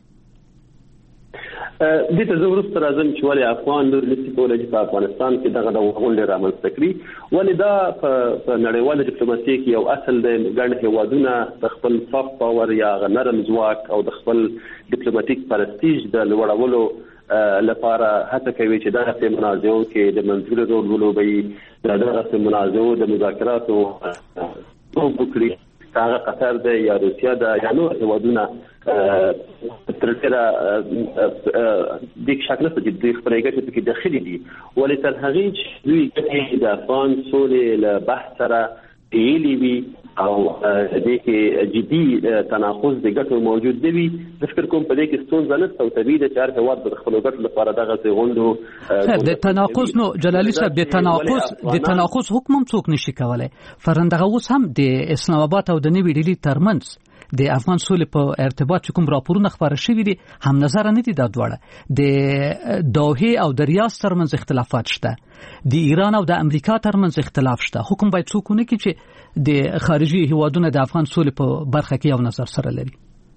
Speaker 12: دې ته زه وروسته راځم چې ولې افغان لور نشي کولی چې په افغانستان کې دغه ډول غونډې رامنځته کړي. ولې دا په نړیواله ډیپلوماسي کې یو اصل دی، ګڼ هېوادونه د خپل سافت پاور یا نرم ځواک او د خپل ډیپلوماټیک پرستیج د لوړولو لپاره هڅه کوي چې دغسې منازعو کې د منځګړي رول ولوبوي، د دغسې منازعو د مذاکراتو وکړي، که هغه قطر دی یا روسیه ده یا نور هېوادونه تر ډېره دې کې شک نشته چې دوی خپلې ګټې پکې داخلي دي. ولې تر هغې چې دوی ګټې د افغان سولې له بحث سره پیلي وي او دې کې جدي تناقض د ګټو موجود نه وي، زه فکر کوم په دې کې ستونزه نشته او طبیعي ده چې هر هېواد د خپلو ګټو لپاره دغسې غونډو
Speaker 1: د تناقض نو جلالي صاحب د تناقض د تناقض حکم هم څوک نشي کولی. فرندغه اوس هم د اسلام آباد او د نوي ډیلي ترمنځ د افغان سولې په ارتباط چې کوم راپورونه خپاره شوي دي هم نظر نه دي. دا دواړه د دوحې او د ریاض ترمنځ اختلافات شته، د ایران او د امریکا ترمنځ اختلاف شته. حکم باید څوک ونه کړي چې د خارجي هیوادونو د افغان سولې په برخه کې یو نظر سره لري.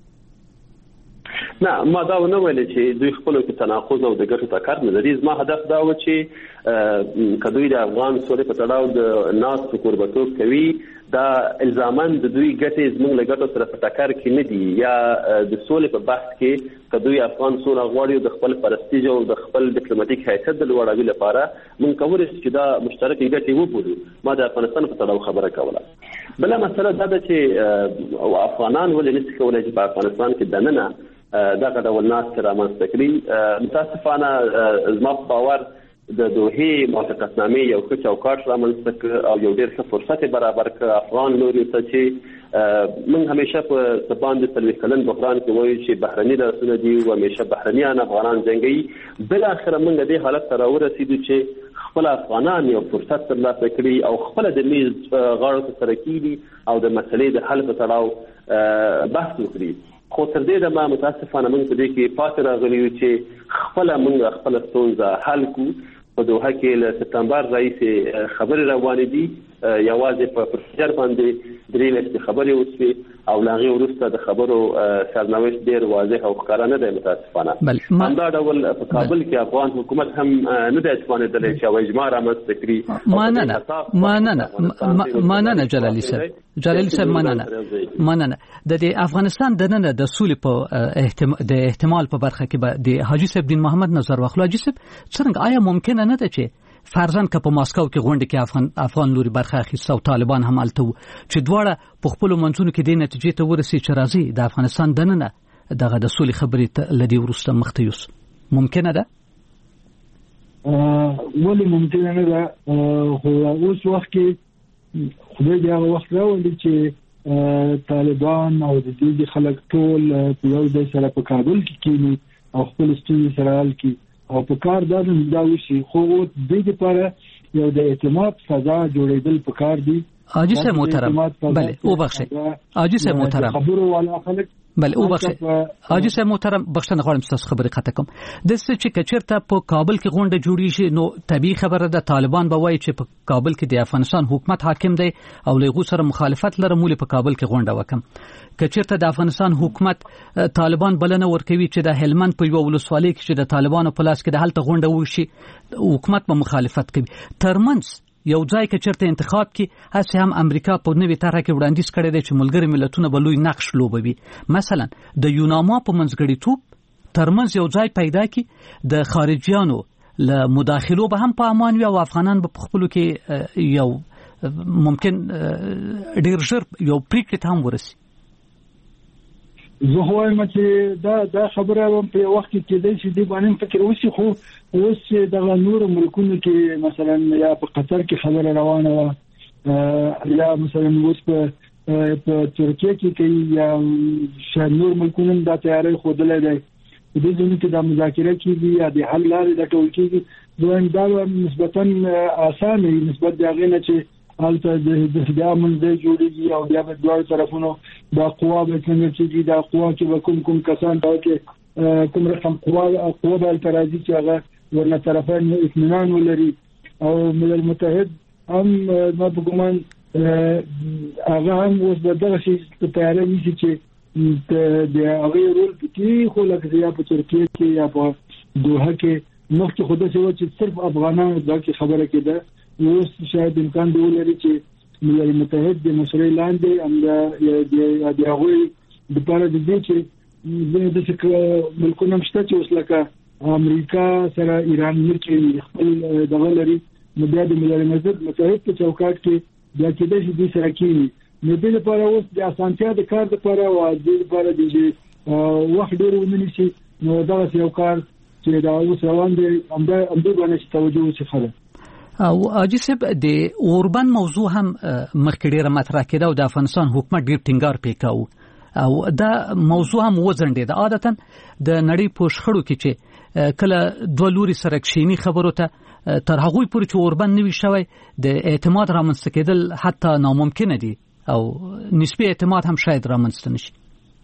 Speaker 12: نه، ما دا ونه ویل چې دوی خپلو کې تناقض او د ګټو ټکر نه لري. زما هدف دا و چې که دوی د افغان سولې په تړاو د ناستو کوربتوب کوي، دا الزاما د دوی ګټې زموږ له ګټو سره په ټکر کې نه دي، یا د سولې په بحث کې که دوی افغان سوله غواړي د خپل پرستیج او د خپل ډیپلوماټیک حیثیت د لوړولو لپاره موږ کولی شو چې دا مشترکې ګټې وبولو. ما د افغانستان په تړاو خبره کوله. بله مسله دا ده چې افغانان ولې نشي کولی چې په افغانستان کې دننه دغه ډول ناستې رامنځته کړي. متاسفانه زما په باور د دوحې موافقتنامې یو ښه چوکاټ رامنځته کړ او یو ډېر ښه فرصت برابر کړ افغان لوري ته چې من همیشه په سبان د سلوي کلن بحران کې وایي چې بهرني راسونه دي او همیشه بهرنیان افغانان جنگي. بل اخر موږ د حالت سره ورسېدو چې خپل افغانان یو فرصت ترلاسه کړي او خپل د میز غاړو سره کېږي او د مسلې د حل په تړاو بحث وکړي. خو تر دې د ما متاسفانه موږ په دې کې پاتې راغلي یو چې خپل موږ خپل ستونزه حل کړو. په دوحه کې له سپتمبر راهیسې خبرې روانې دي، یوازې په پروسیجر باندې درې میاشتې خبرې وشوې او له هغې وروسته د خبرو سرنوشت ډېر واضح او ښکاره نه دی متاسفانه. همدا ډول په کابل کې افغان حکومت هم نه دی توانېدلی چې یوه اجماع رامنځته کړي.
Speaker 1: مننه مننه مننه جلالي صاحب جلالي صاحب مننه مننه د افغانستان دننه د سولې په د احتمال په برخه کې به د حاجي صاحب دین محمد نظر واخلو. حاجي صاحب څنګه آیا ممکنه نه ده چې فرضاً که په ماسکو کې غونډه کې افغان افغان لوري برخه اخیسته او طالبان هم هلته وو چې دواړه په خپلو منځونو کې دې نتیجې ته ورسي چې راځي د افغانستان دننه دغه د سولې خبرې له دې وروسته مخته یوسو، ممکنه ده؟
Speaker 6: ولې ممکنه نه ده؟ خو اوس وخت کې خدای دې هغه وخت راولي چې طالبان او د دې خلک ټول په یو ځای سره په کابل کې کېني او خپل ستونزې سره حل کړي او په کار دا دا وشي. خو د دې لپاره یو د اعتماد فضا جوړېدل پکار دي.
Speaker 1: حاجي صاحب محترم بله او بخښه حاجي صاحب محترم
Speaker 6: خبرو والا خلک
Speaker 1: بله او بخښه حاجي صاحب محترم بخښنه غواړم تاسو خبرې قطع کوم. د څه چې کچرته په کابل کې غونډه جوړی شي نو طبيعي خبره ده طالبان به وایي چې په کابل کې د افغانستان حکومت حاکم دی او له سره مخالفت لري مولي په کابل کې غونډه وکم. کچرته د افغانستان حکومت طالبان بلنه ورکوي چې د هلمند په یو ولسوالۍ کې چې د طالبانو په لاس کې د هلته غونډه وشي حکومت په مخالفت کوي. ترمنځ یو ځای کې چرته انتخاب کې هڅه هم امریکا په نوې طرح کې وړاندیز کړی دی چې ملګری ملتونه به لوی نقش لوبوي. مثلا د یوناما په منځګړیتوب ترمنځ یو ځای پیدا کې د خارجيانو له مداخلو به هم په امان وي او افغانان به په خپلو کې یو ممکن ډیر ژر یو پریکړه هم ورسي.
Speaker 6: زه وایم چې دا دا خبره هم په وخت کې کېدای شي دی باندې فکر وشي. خو اوس چې د نور ملکونو کې مثلا یا په قطر کې خبره روانه و یا مثلا اوس په په ترکیه کې کوي یا شاید نور ملکونو دا تیاری خوده دی د دې ځینې کې د مذاکره کېږي یا د حل لارې د ټول کېږي. دوی دا نسبتاً اسانه نسبت د هغې نه چې حالته د خدامت د جوړیږي او بیا په دوه طرفونو دا قوا به څنګه چې دا قوا چې به کوم کوم کسان دا کې کوم رقم قوا قوا به ترازی چې هغه ورنه طرفان اطمینان ولري او ملل متحد هم ما په ګمان هغه هم اوس د دغه شي په تیاری نیسي چې د هغه رول پکې خو لکه یا په ترکیه کې یا په دوحه کې مخکې خو داسې و چې صرف افغانانو دا کې خبره کېده. اوس شاید امکان دی ولري چې ملل متحد د مشرۍ لاندې هم د هغوی دپاره د دې چې داسې ملکونه شته چې اوس لکه امریکا سره ایران چې خپل دغه لري نو بیا د ملل متحد په چوکاټ کې بیا کېدای شي دوی سره کېني. نو دې لپاره اوس د اسانتیا د کار دپاره او دې لپاره د وخت ډېر ونه نیسي نو دغسې یو کار چې دا اوس روان دی همدې باندې چې توجه وشي خلک.
Speaker 1: او حاجي صاحب د اوربن موضوع هم مخکې ډیره مطرح کېده او د افغانستان حکومت ډیر ټینګار پې کاوه او دا موضوع هم وځنډېده. عادتا د نړۍ په شخړو کې چې کله دوه لوري سره کښېني خبرو ته تر هغوی پورې چې اوربن نه وي شوی د اعتماد رامنځته کېدل حتی ناممکنه دي او نسبي اعتماد هم شاید رامنځته نشي.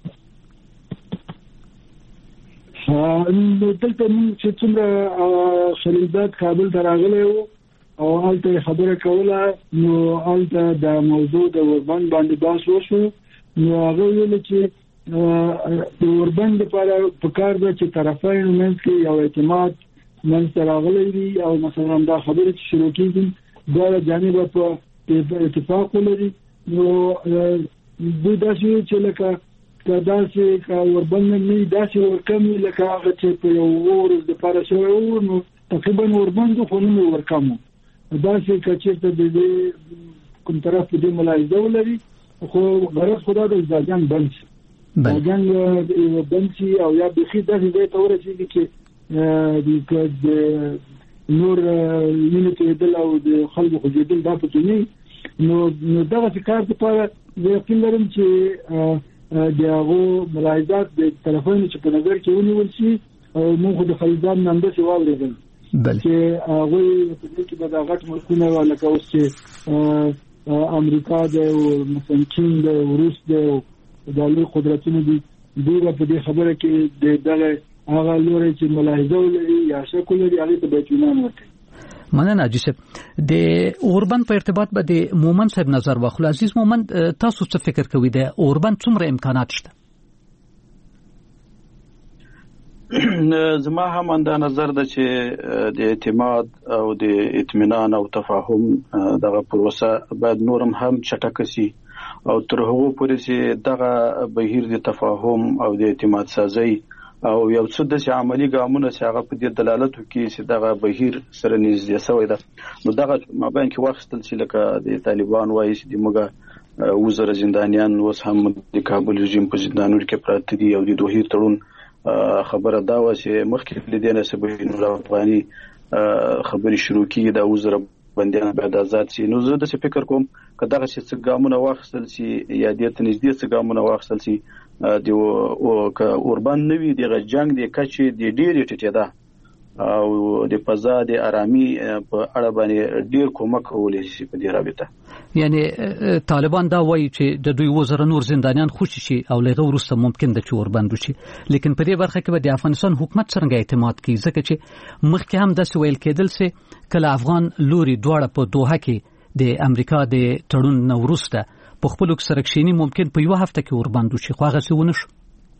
Speaker 6: دلته چې څومره خلیلزاد کابل ته راغلی و او هلته خبره کوله نو هلته د موضوع د اوربند باندې بحث وشو. نو هغه ویل چې د اوربند لپاره پکار ده چې طرفین منځ کې یو اعتماد منځ ته راغلی وي او مثلا دا خبره چې شروع کېږي دواړه جانبه په اتفاق ولري. نو دوی داسې چې لکه که داسې که اوربند نه داسې ورکم لکه هغه چې په یو ورځ دپاره شوی و نو تقریبا اوربند خو نه ورکم داسې که چېرته د دې کوم طرف په دې ملاحظه ولري خو غرض خدا د ځاګان بند شي ځاګان بند شي او یا بیخي داسې ځای ته ورسېږي چې د نور مینې کېدل او د خلکو خوځېدل دا پکې نه نو نو دا کار په یقین لرم چې دغه ملاحظات د طرفین چې په نظر کې ونیول شي او موږ د خریدار نامه څه واورېدل چې هغه په دې کې د غټ ملکونو لکه اوس چې امریکا د مثلا چین د روس د دالي قدرتونو دي دوی په دې خبره کې د دغه هغه لوري چې ملاحظه ولري یا شکل لري هغه ته بیتونان ورکړي.
Speaker 1: مننه حاجی صاحب د اوربند په ارتباط به د مومن صاحب نظر واخلو. عزیز مومن تاسو څه فکر کوئ د اوربند څومره امکانات شته؟
Speaker 7: زما هم انده نظر ده چې د اعتماد او د اطمینان او تفاهم دغه پروسه باید نورم هم چټک شي او تر هغه پورې چې دغه بهیر د تفاهم او د اعتماد سازي او یو څه د عملی ګامونه چې هغه په دې دلالت کوي چې دغه بهیر سره نږدې شوی ده. نو دغه مابین کې واخستل چې لکه د طالبان وایي چې د موږ وزره زندانیان اوس هم د کابل رژیم په زندانونو کې پراته دي او د دوه تړون خبره دا و چې مخکې لیدنه سبب نور افغاني خبري شروع کیږي د وزره بندیان باید آزاد شي. نو زه د فکر کوم که دغه څه ګامونه واخستل شي یا د نږدې څه ګامونه واخستل شي د او ک اوربند نوی د جنگ د کچې د ډېر ټټه او د فضا د آرامي په اړه باندې ډېر کومک کولای شي په دې رابطه.
Speaker 1: یعنی طالبان دا وایي چې د دوی وزره نور زندانیان خوشي شي او لغه وروسته ممکن ده چې اوربند وشي، لیکن په دې برخه کې به د افغانستان حکومت څنګه اعتماد کوي ځکه چې مخکې هم د سویل کېدل سي کله افغان لوري دواړه په دوحه کې د امریکا د تړون نو وروسته په خپل سرکشینی ممکن په یو هفته کې اوربند وشي، خو هغه څه ونه شو.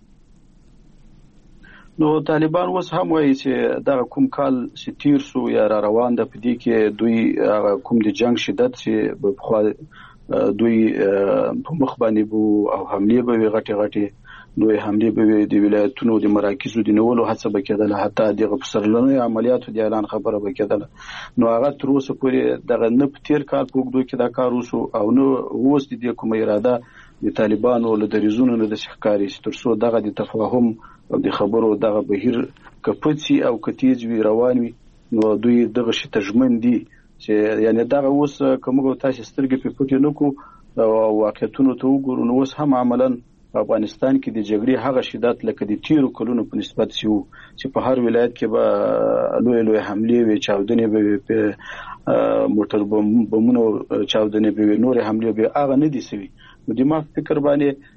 Speaker 7: نو طالبان اوس هم وایي چې دا کوم کال چې تیر سو یا را روان ده په دې کې دوی کوم د جنگ شدت چې په دوی په مخ باندې بو او حمله به غټي غټي دوی حمله به د ولایتونو د مراکزو د نیولو هڅه وکړه، حتی د غفصرلنې عملیاتو د اعلان خبره وکړه. نو هغه تر اوسه پورې دغه نه په تیر کال په دوی کې دا کار وسو او نو اوس د کومه اراده د طالبانو له دریزونو نه د شکاري ترڅو دغه د تفاهم او د خبرو دغه بهیر کپڅي او کتیج وی روان وي. نو دوی دغه شي تجمن دي چې یعنی دغه اوس کومه تاسو سترګې په پټ نه کو او واقعیتونو ته وګورو. نو اوس هم عملاً په افغانستان کې د جګړې هغه شدت لکه د تیرو کلونو په نسبت شو چې په هر ولایت کې به لوی لوی حمله وي، چاودنې به په موټر بمونو چاودنې به نور حمله به هغه نه دي سوي. نو د ما فکر باندې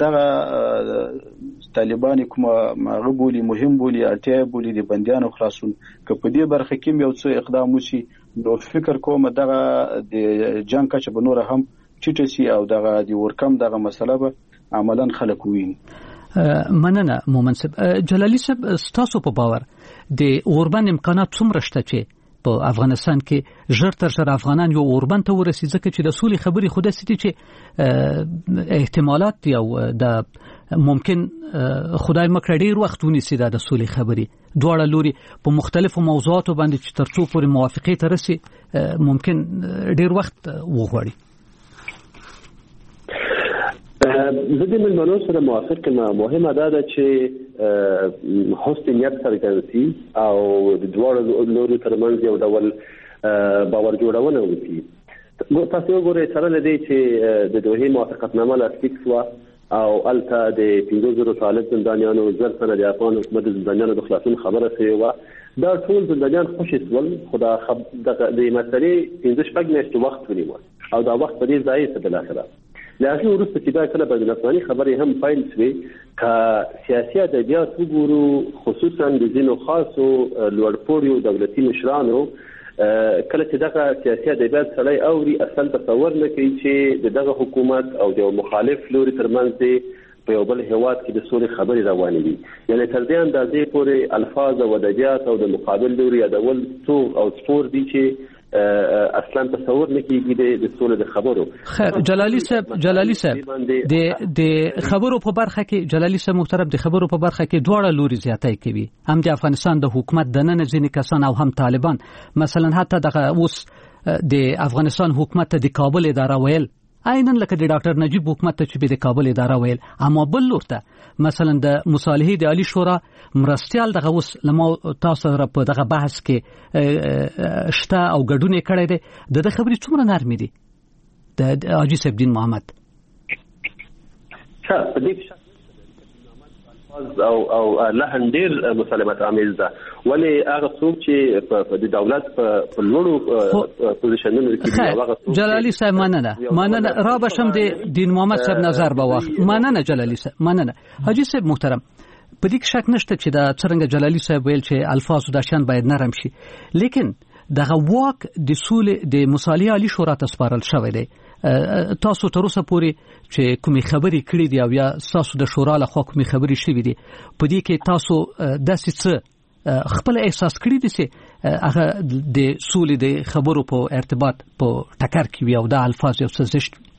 Speaker 7: کداغه طالبان کومه مغبولي مهم بولي اړتیا بولي د بنديانو خلاصون که په دې برخه کې یو څه اقدام وشي نو فکر کوم دغه د جنگ کچ به نور هم چټ شي او دغه د ورکم دغه مسله به عملاً خلک وین.
Speaker 1: مننه مومن صاحب. جلالی صاحب ستاسو په باور د اوربند امکانات څومره شته چې په افغانستان کې ژر تر ژره افغانان یو اوربند ته ورسي ځکه چې د سولې خبري خوده ستې چې احتمالات یو د ممکن خدای مکړه ډیر وخت ونیسي د سولې خبري دواړه لوري په مختلفو موضوعاتو باندې چې ترڅو پورې موافقه ته رسي ممکن ډیر وخت وغواړي.
Speaker 12: زه د ملمنو سره موافق یم. مهمه دا ده چې هوست نیت څرګند شي او د دواړو لورو ترمنځ یو ډول باور جوړونه وشي. تاسو وګورئ سره لدی چې د دوه موافقتنامه لاسلیک شو او الته د پنځه زره طالب زندانیانو زر سره د افغان حکومت زندانیانو د خلاصون خبره شوی و. دا ټول زندانیان خوشی شول، خدا خب د مسلې پنځه شپږ میاشتې وخت ونیو او دا وخت په دې ځای څخه بالاخره لکه ورسته چې دا کله بین الافغاني خبرې هم فایل شوي ک سیاسي ادبیات وګورو خصوصا د ځینو خاصو لوړپوړو دولتي مشرانو کله چې دغه سیاسي ادبیات سړی اوري اصل تصور نه کوي چې دغه حکومت او د مخالف لوري ترمنځ په یو بل هیواد کې د سولې خبرې روانې دي. یعنی تر دې اندازې پورې الفاظ او ادبیات او د مقابل لوري یادول څو او سپور دي چې اصلا تصور نکېږي د سولې د خبرو.
Speaker 1: خیر جلالی صاحب جلالی صاحب د د خبرو په برخه کې جلالی صاحب محترم د خبرو په برخه کې دواړه لوري زیاتای کوي، هم د افغانستان د حکومت د نن ځینې کسان او هم طالبان. مثلا حتی د اوس د افغانستان حکومت د کابل اداره ویل عیناً لکه د ډاکټر نجیب حکومت ته چې د کابل اداره ویل، اما بل لور ته مثلا د مصالحې د عالی شورا مرستيال دغه اوس لمو تاسو سره په دغه بحث کې شته او ګډون کړي دي د خبرې څومره نرمي دي؟ د حاجی صاحب دین محمد.
Speaker 12: ښه، په دې او او لهن ډیر مسالمت عامل ده، ولی هغه څوک چې په د دولت په لوړو پوزیشنونو کې هغه
Speaker 1: جلالی صاحب مننه مننه را بشم د دین محمد صاحب نظر به وخت مننه جلالی صاحب مننه. حاجی صاحب محترم، په دې کې شک نشته چې دا څنګه جلالی صاحب ویل چې الفاظ د شان باید نرم شي، لیکن دغه واک د سولې د مصالحه عالی شورا ته سپارل شوی دی. تاسو تر اوسه پورې چې کومې خبرې کړې دي او یا تاسو د شورا له خوا کومې خبرې شوې دي، په دې کې تاسو داسې څه خپل احساس کړی دي چې هغه د سولې د خبرو په ارتباط په ټکر کې وي او دا الفاظ یو څه زشت وي؟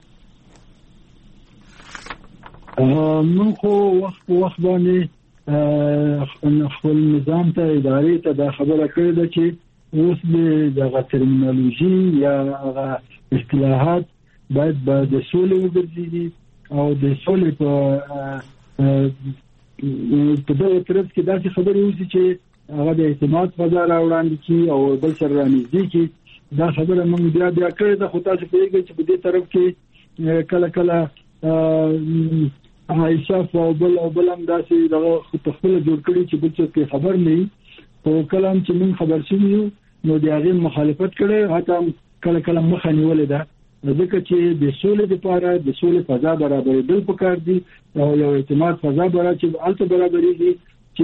Speaker 6: موږ خو وخت په وخت باندې خپل نظام ته ادارې ته دا خبره کړې ده چې اوس دغه ترمینالوژي یا هغه اصطلاحات باید به د سولې وګرځي او د سولې په په دغه طرف کې داسې خبرې وشي چې هغه د اعتماد فضا راوړاندې کړي او بل سره رانږدې کړي. دا خبره موږ بیا بیا کړې ده، خو تاسو پوهېږئ چې په دې طرف کې کله کله انصاف او بل او بل هم داسې دغه خپله جوړ کړي چې بل څوک خبر نه وي. په کله هم چې موږ خبر شوي یو نو د هغې مخالفت کړی، حتی کله کله مخه نیولې ده، ځکه چې د سولې لپاره د سولې فضا برابرېدل پکار دي او یو اعتماد فضا برابر چې هلته برابرېږي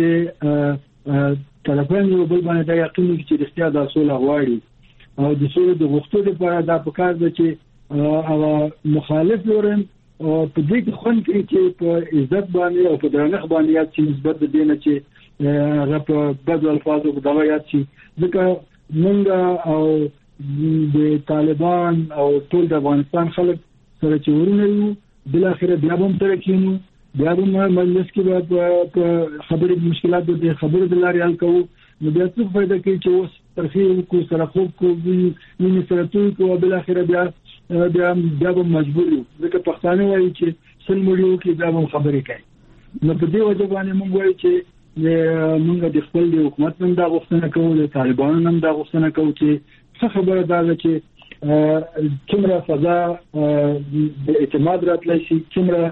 Speaker 6: چې طرفین یو بل باندې دا یقین وي چې رښتیا دا سوله غواړي او د سولې د غوښتو لپاره دا پکار ده چې هغه مخالف لورم په دې کې خوند کوي چې په عزت باندې او په درنښت باندې یاد شي نسبت د دې نه چې هغه په بدو الفاظو په دغه یاد شي. ځکه موږ او د طالبان او ټول د افغانستان خلک سره چې ورونه یو بل اخر بیا هم تر کېنو بیا هم مجلس کې په خبرې مشکلات د خبرې د لارې حل کوو، نو بیا څه فائدہ کوي چې اوس ترخیص کو سره خوب کو ویني سره توي کو بل اخر بیا بیا بیا هم مجبور یو، ځکه پښتانه وایي چې سل مړیو کې بیا هم خبرې کوي. نو په دې وجه باندې موږ وایو چې موږ د خپل د حکومت نن دا غوښتنه کوو، د طالبانو نن دا غوښتنه کوو چې څه خبره ده چې څومره فضا د اعتماد راتلی شي، څومره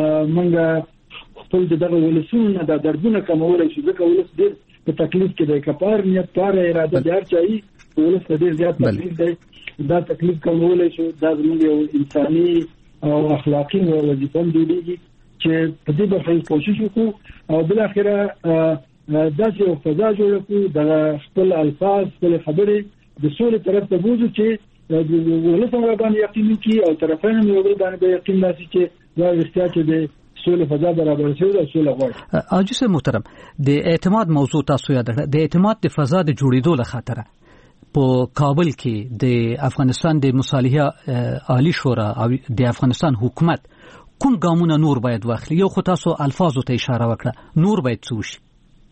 Speaker 6: موږ خپل دغه ولسونه د دردونه کمولی شي، ځکه ولس ډېر په تکلیف کې دی، که پار نیت پار اراده د هر چا وي ولس ته ډېر زیات تکلیف دی. دا تکلیف کمولی شو، دا زموږ یو انساني او اخلاقي وظیفه هم جوړېږي چې په دې برخه کوشش وکړو او بالاخره داسې یو فضا جوړه کړو د خپل الفاظ خپل خبرې د سولې طرف ته بوزو چې ولس هم باندې یقین وکړي او طرفین هم یو بل باندې یقین لاسي چې دا رښتیا چې د سولې فضا برابر شوی او سوله غواړي.
Speaker 1: حاجي صاحب محترم، د اعتماد موضوع تاسو یاد کړه، د اعتماد د فضا د جوړېدو لخاطر په کابل کې د افغانستان د مصالحه عالی شورا او د افغانستان حکومت کوم ګامونه نور باید واخلي؟ یو خو تاسو الفاظو ته اشاره وکړه، نور باید څه وشي؟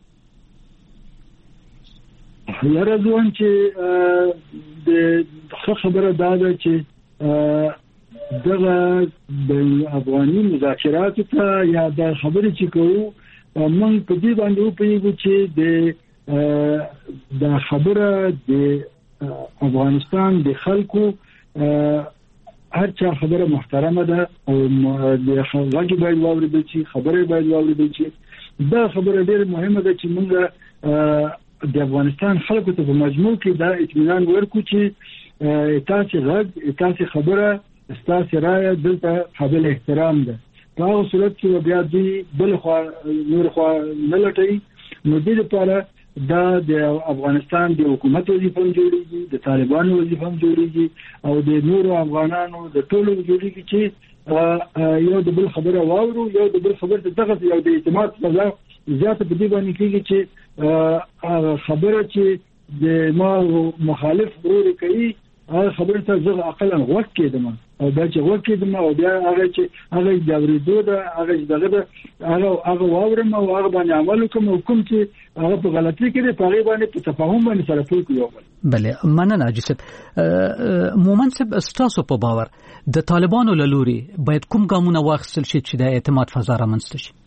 Speaker 6: یاره ځوان چې د خبره دا ده چې دغه د افغاني مذاکراتو ته یا د خبرې چې کوو موږ په دې باندې وپوهېږو چې د دا خبره د افغانستان د خلکو هر چا خبره محترمه ده او د غږ باید واورېدل شي، خبره باید واورېدل شي. دا خبره ډېره مهمه ده چې موږ د افغانستان خلکو ته په مجموع کې دا اطمینان ورکړو چې تاسو غږ تاسو خبره تاسو رائے دلته قابل احترام ده. په هغه صورت کې بیا دوی بل خوا نور خوا نه لټوي. نو دې لپاره دا د افغانستان د حکومت وظیفه هم جوړیږي، د طالبانو وظیفه هم جوړیږي او د نورو افغانانو د ټولو جوړیږي چې یو د بل خبره واورو، یو د بل خبره دغه یو د اعتماد فضا زیاته په دې باندې کېږي چې خبره چې د ما مخالف ورور کوي هغه خبره ته زه عقلا غوږ کېدم او دا چې غوږ کېدم او بیا هغه چې هغه د اورېدو ده هغه دغه ده هغه هغه واورم او هغه باندې عمل کوم او کوم چې هغه په غلطي کې دی په هغه باندې په تفاهم باندې سره ټول کوي.
Speaker 1: بله مننه حاجي صاحب. مومن صاحب ستاسو په باور د طالبانو له لوري باید کوم ګامونه واخیستل شي چې د اعتماد فضا رامنځته شي؟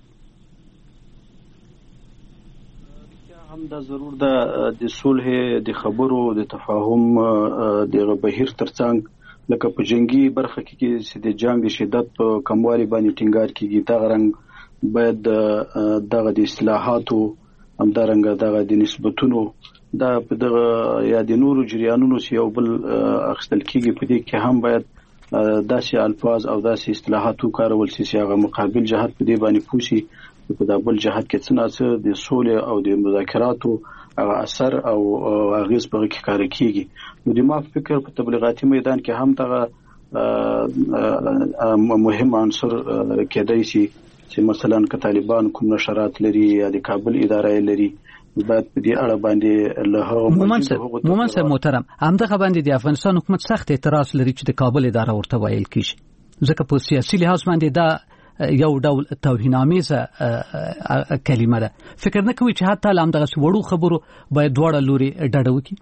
Speaker 7: هم دا ضرور ده د صلح د خبرو د تفاهم د بهیر ترڅنګ لکه په جنگي برخه کې چې د جنگ د شدت په کموالي باندې ټینګار کیږي دا رنګ باید دغه د اصلاحاتو همدارنګه دغه د نسبتونو دا په دغه یا د نورو جریانونو چې یو بل اخیستل کیږي په دې کې هم باید داسې الفاظ او داسې اصطلاحات وکارول چې هغه مقابل جهت په دې باندې پوښي په دا بل جهت کې څه نه د سولې او د مذاکراتو هغه اثر او اغیز په کې کار کیږي. نو د ما فکر په تبلیغاتي میدان کې هم دغه مهم عنصر کېدای شي چې مثلا ک طالبان کوم نشرات لري یا د کابل اداره لري باید په دې اړه باندې له
Speaker 1: مومن صاحب محترم همدغه باندې د افغانستان حکومت سخت اعتراض لري چې د کابل اداره ورته وایي کیږي ځکه په سیاسي لحاظ باندې دا یو ډول توهینامیزه کلمه ده. فکر نه کوي چې حتی لامدغه وړو خبرو باید دواړه لوري ډډه وکړي؟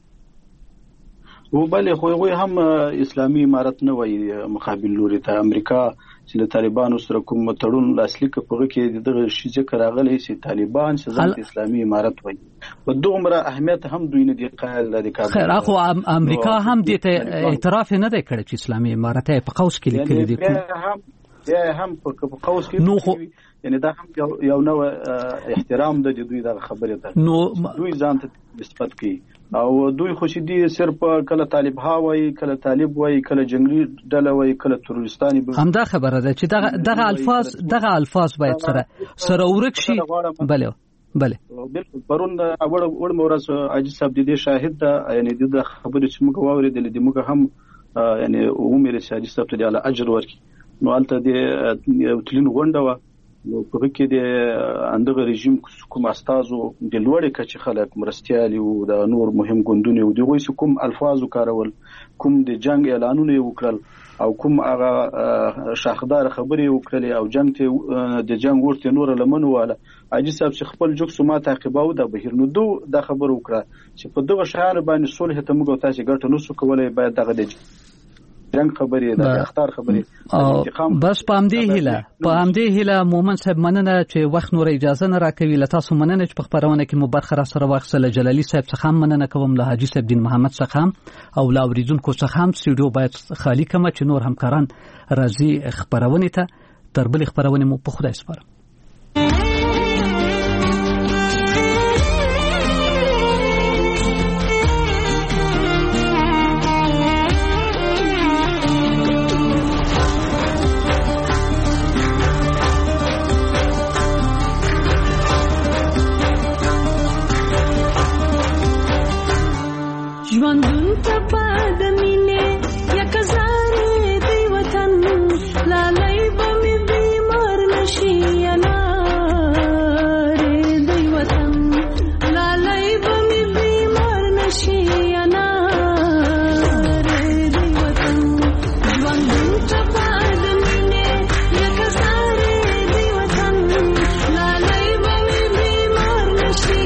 Speaker 7: و بله خو هغوی هم اسلامي امارت نه وایي مقابل لوري ته. امریکا چې له طالبانو سره کوم تړون لاسلیک کړي کې دغه شی ذکر راغلی چې طالبان چې ځان اسلامي امارت وایي په دومره اهمیت هم دوی نه دی قائل د کابل.
Speaker 1: خیر اخو امریکا هم دې ته اعتراف نه دی کړی چې اسلامي امارت په قوس کې لیکلي دي
Speaker 7: هم یا هم په قوس کې یعنی دا هم یو نو احترام د دوی د خبرې ته
Speaker 1: نو
Speaker 7: دوی ځان ته نسبت کوي او دوی خوشي دي صرف کله طالب ها وای کله طالب وای کله جنگي ډله وای کله تروریستاني
Speaker 1: هم دا خبره ده چې دغه دغه الفاظ دغه الفاظ باید سره سره ورک شي. بله بله
Speaker 7: بالکل پرون اول اول مورس عاجز صاحب دې شاهد ده یعنی د خبرې چې موږ واورېدل دي موږ هم یعنی عمر عاجز صاحب ته الله اجر ورکړي. نو البته د تلین غونډه و نو په کې د اندغه رژیم کوم استازو د لوړې کچې خلک مرستيالي او د نور مهم ګوندونه او د وایي کوم الفاظ وکارول کوم د جنگ اعلانونه وکړل او کوم هغه شاخدار خبرې وکړلې او جنگ ته د جنگ ورته نور لمنو واله عاجز صاحب چې خپل جوک سما تعقیباو د بهیر نو دو د خبر وکړه چې په دغه شهر باندې صلح ته موږ تاسو ګټه نسو کولای باید دغه د جنگ خبرې د اختار خبرې
Speaker 1: بس په همدې هیله په همدې هیله مومن صاحب مننه چې وخت نور اجازه نه راکوي له تاسو مننه چې په خبرونه کې مو برخه را سره واخصله جلالي صاحب څخه مننه کوم له حاجی صاحب دین محمد څخه او لا اوریدونکو څخه هم سټوډیو باید خالی کما چې نور همکاران راځي خبرونه ته تر بل خبرونه مو په خدای سپارم.
Speaker 13: ژوندون ته پاد مینه یک زاره دی وطن لالای به می بیمار نشي اناره دی وطن لالای به می بیمار نشي اناره دی وطن ژوندون ته پاد مینه یک زاره دی وطن لالای به می بیمار نشي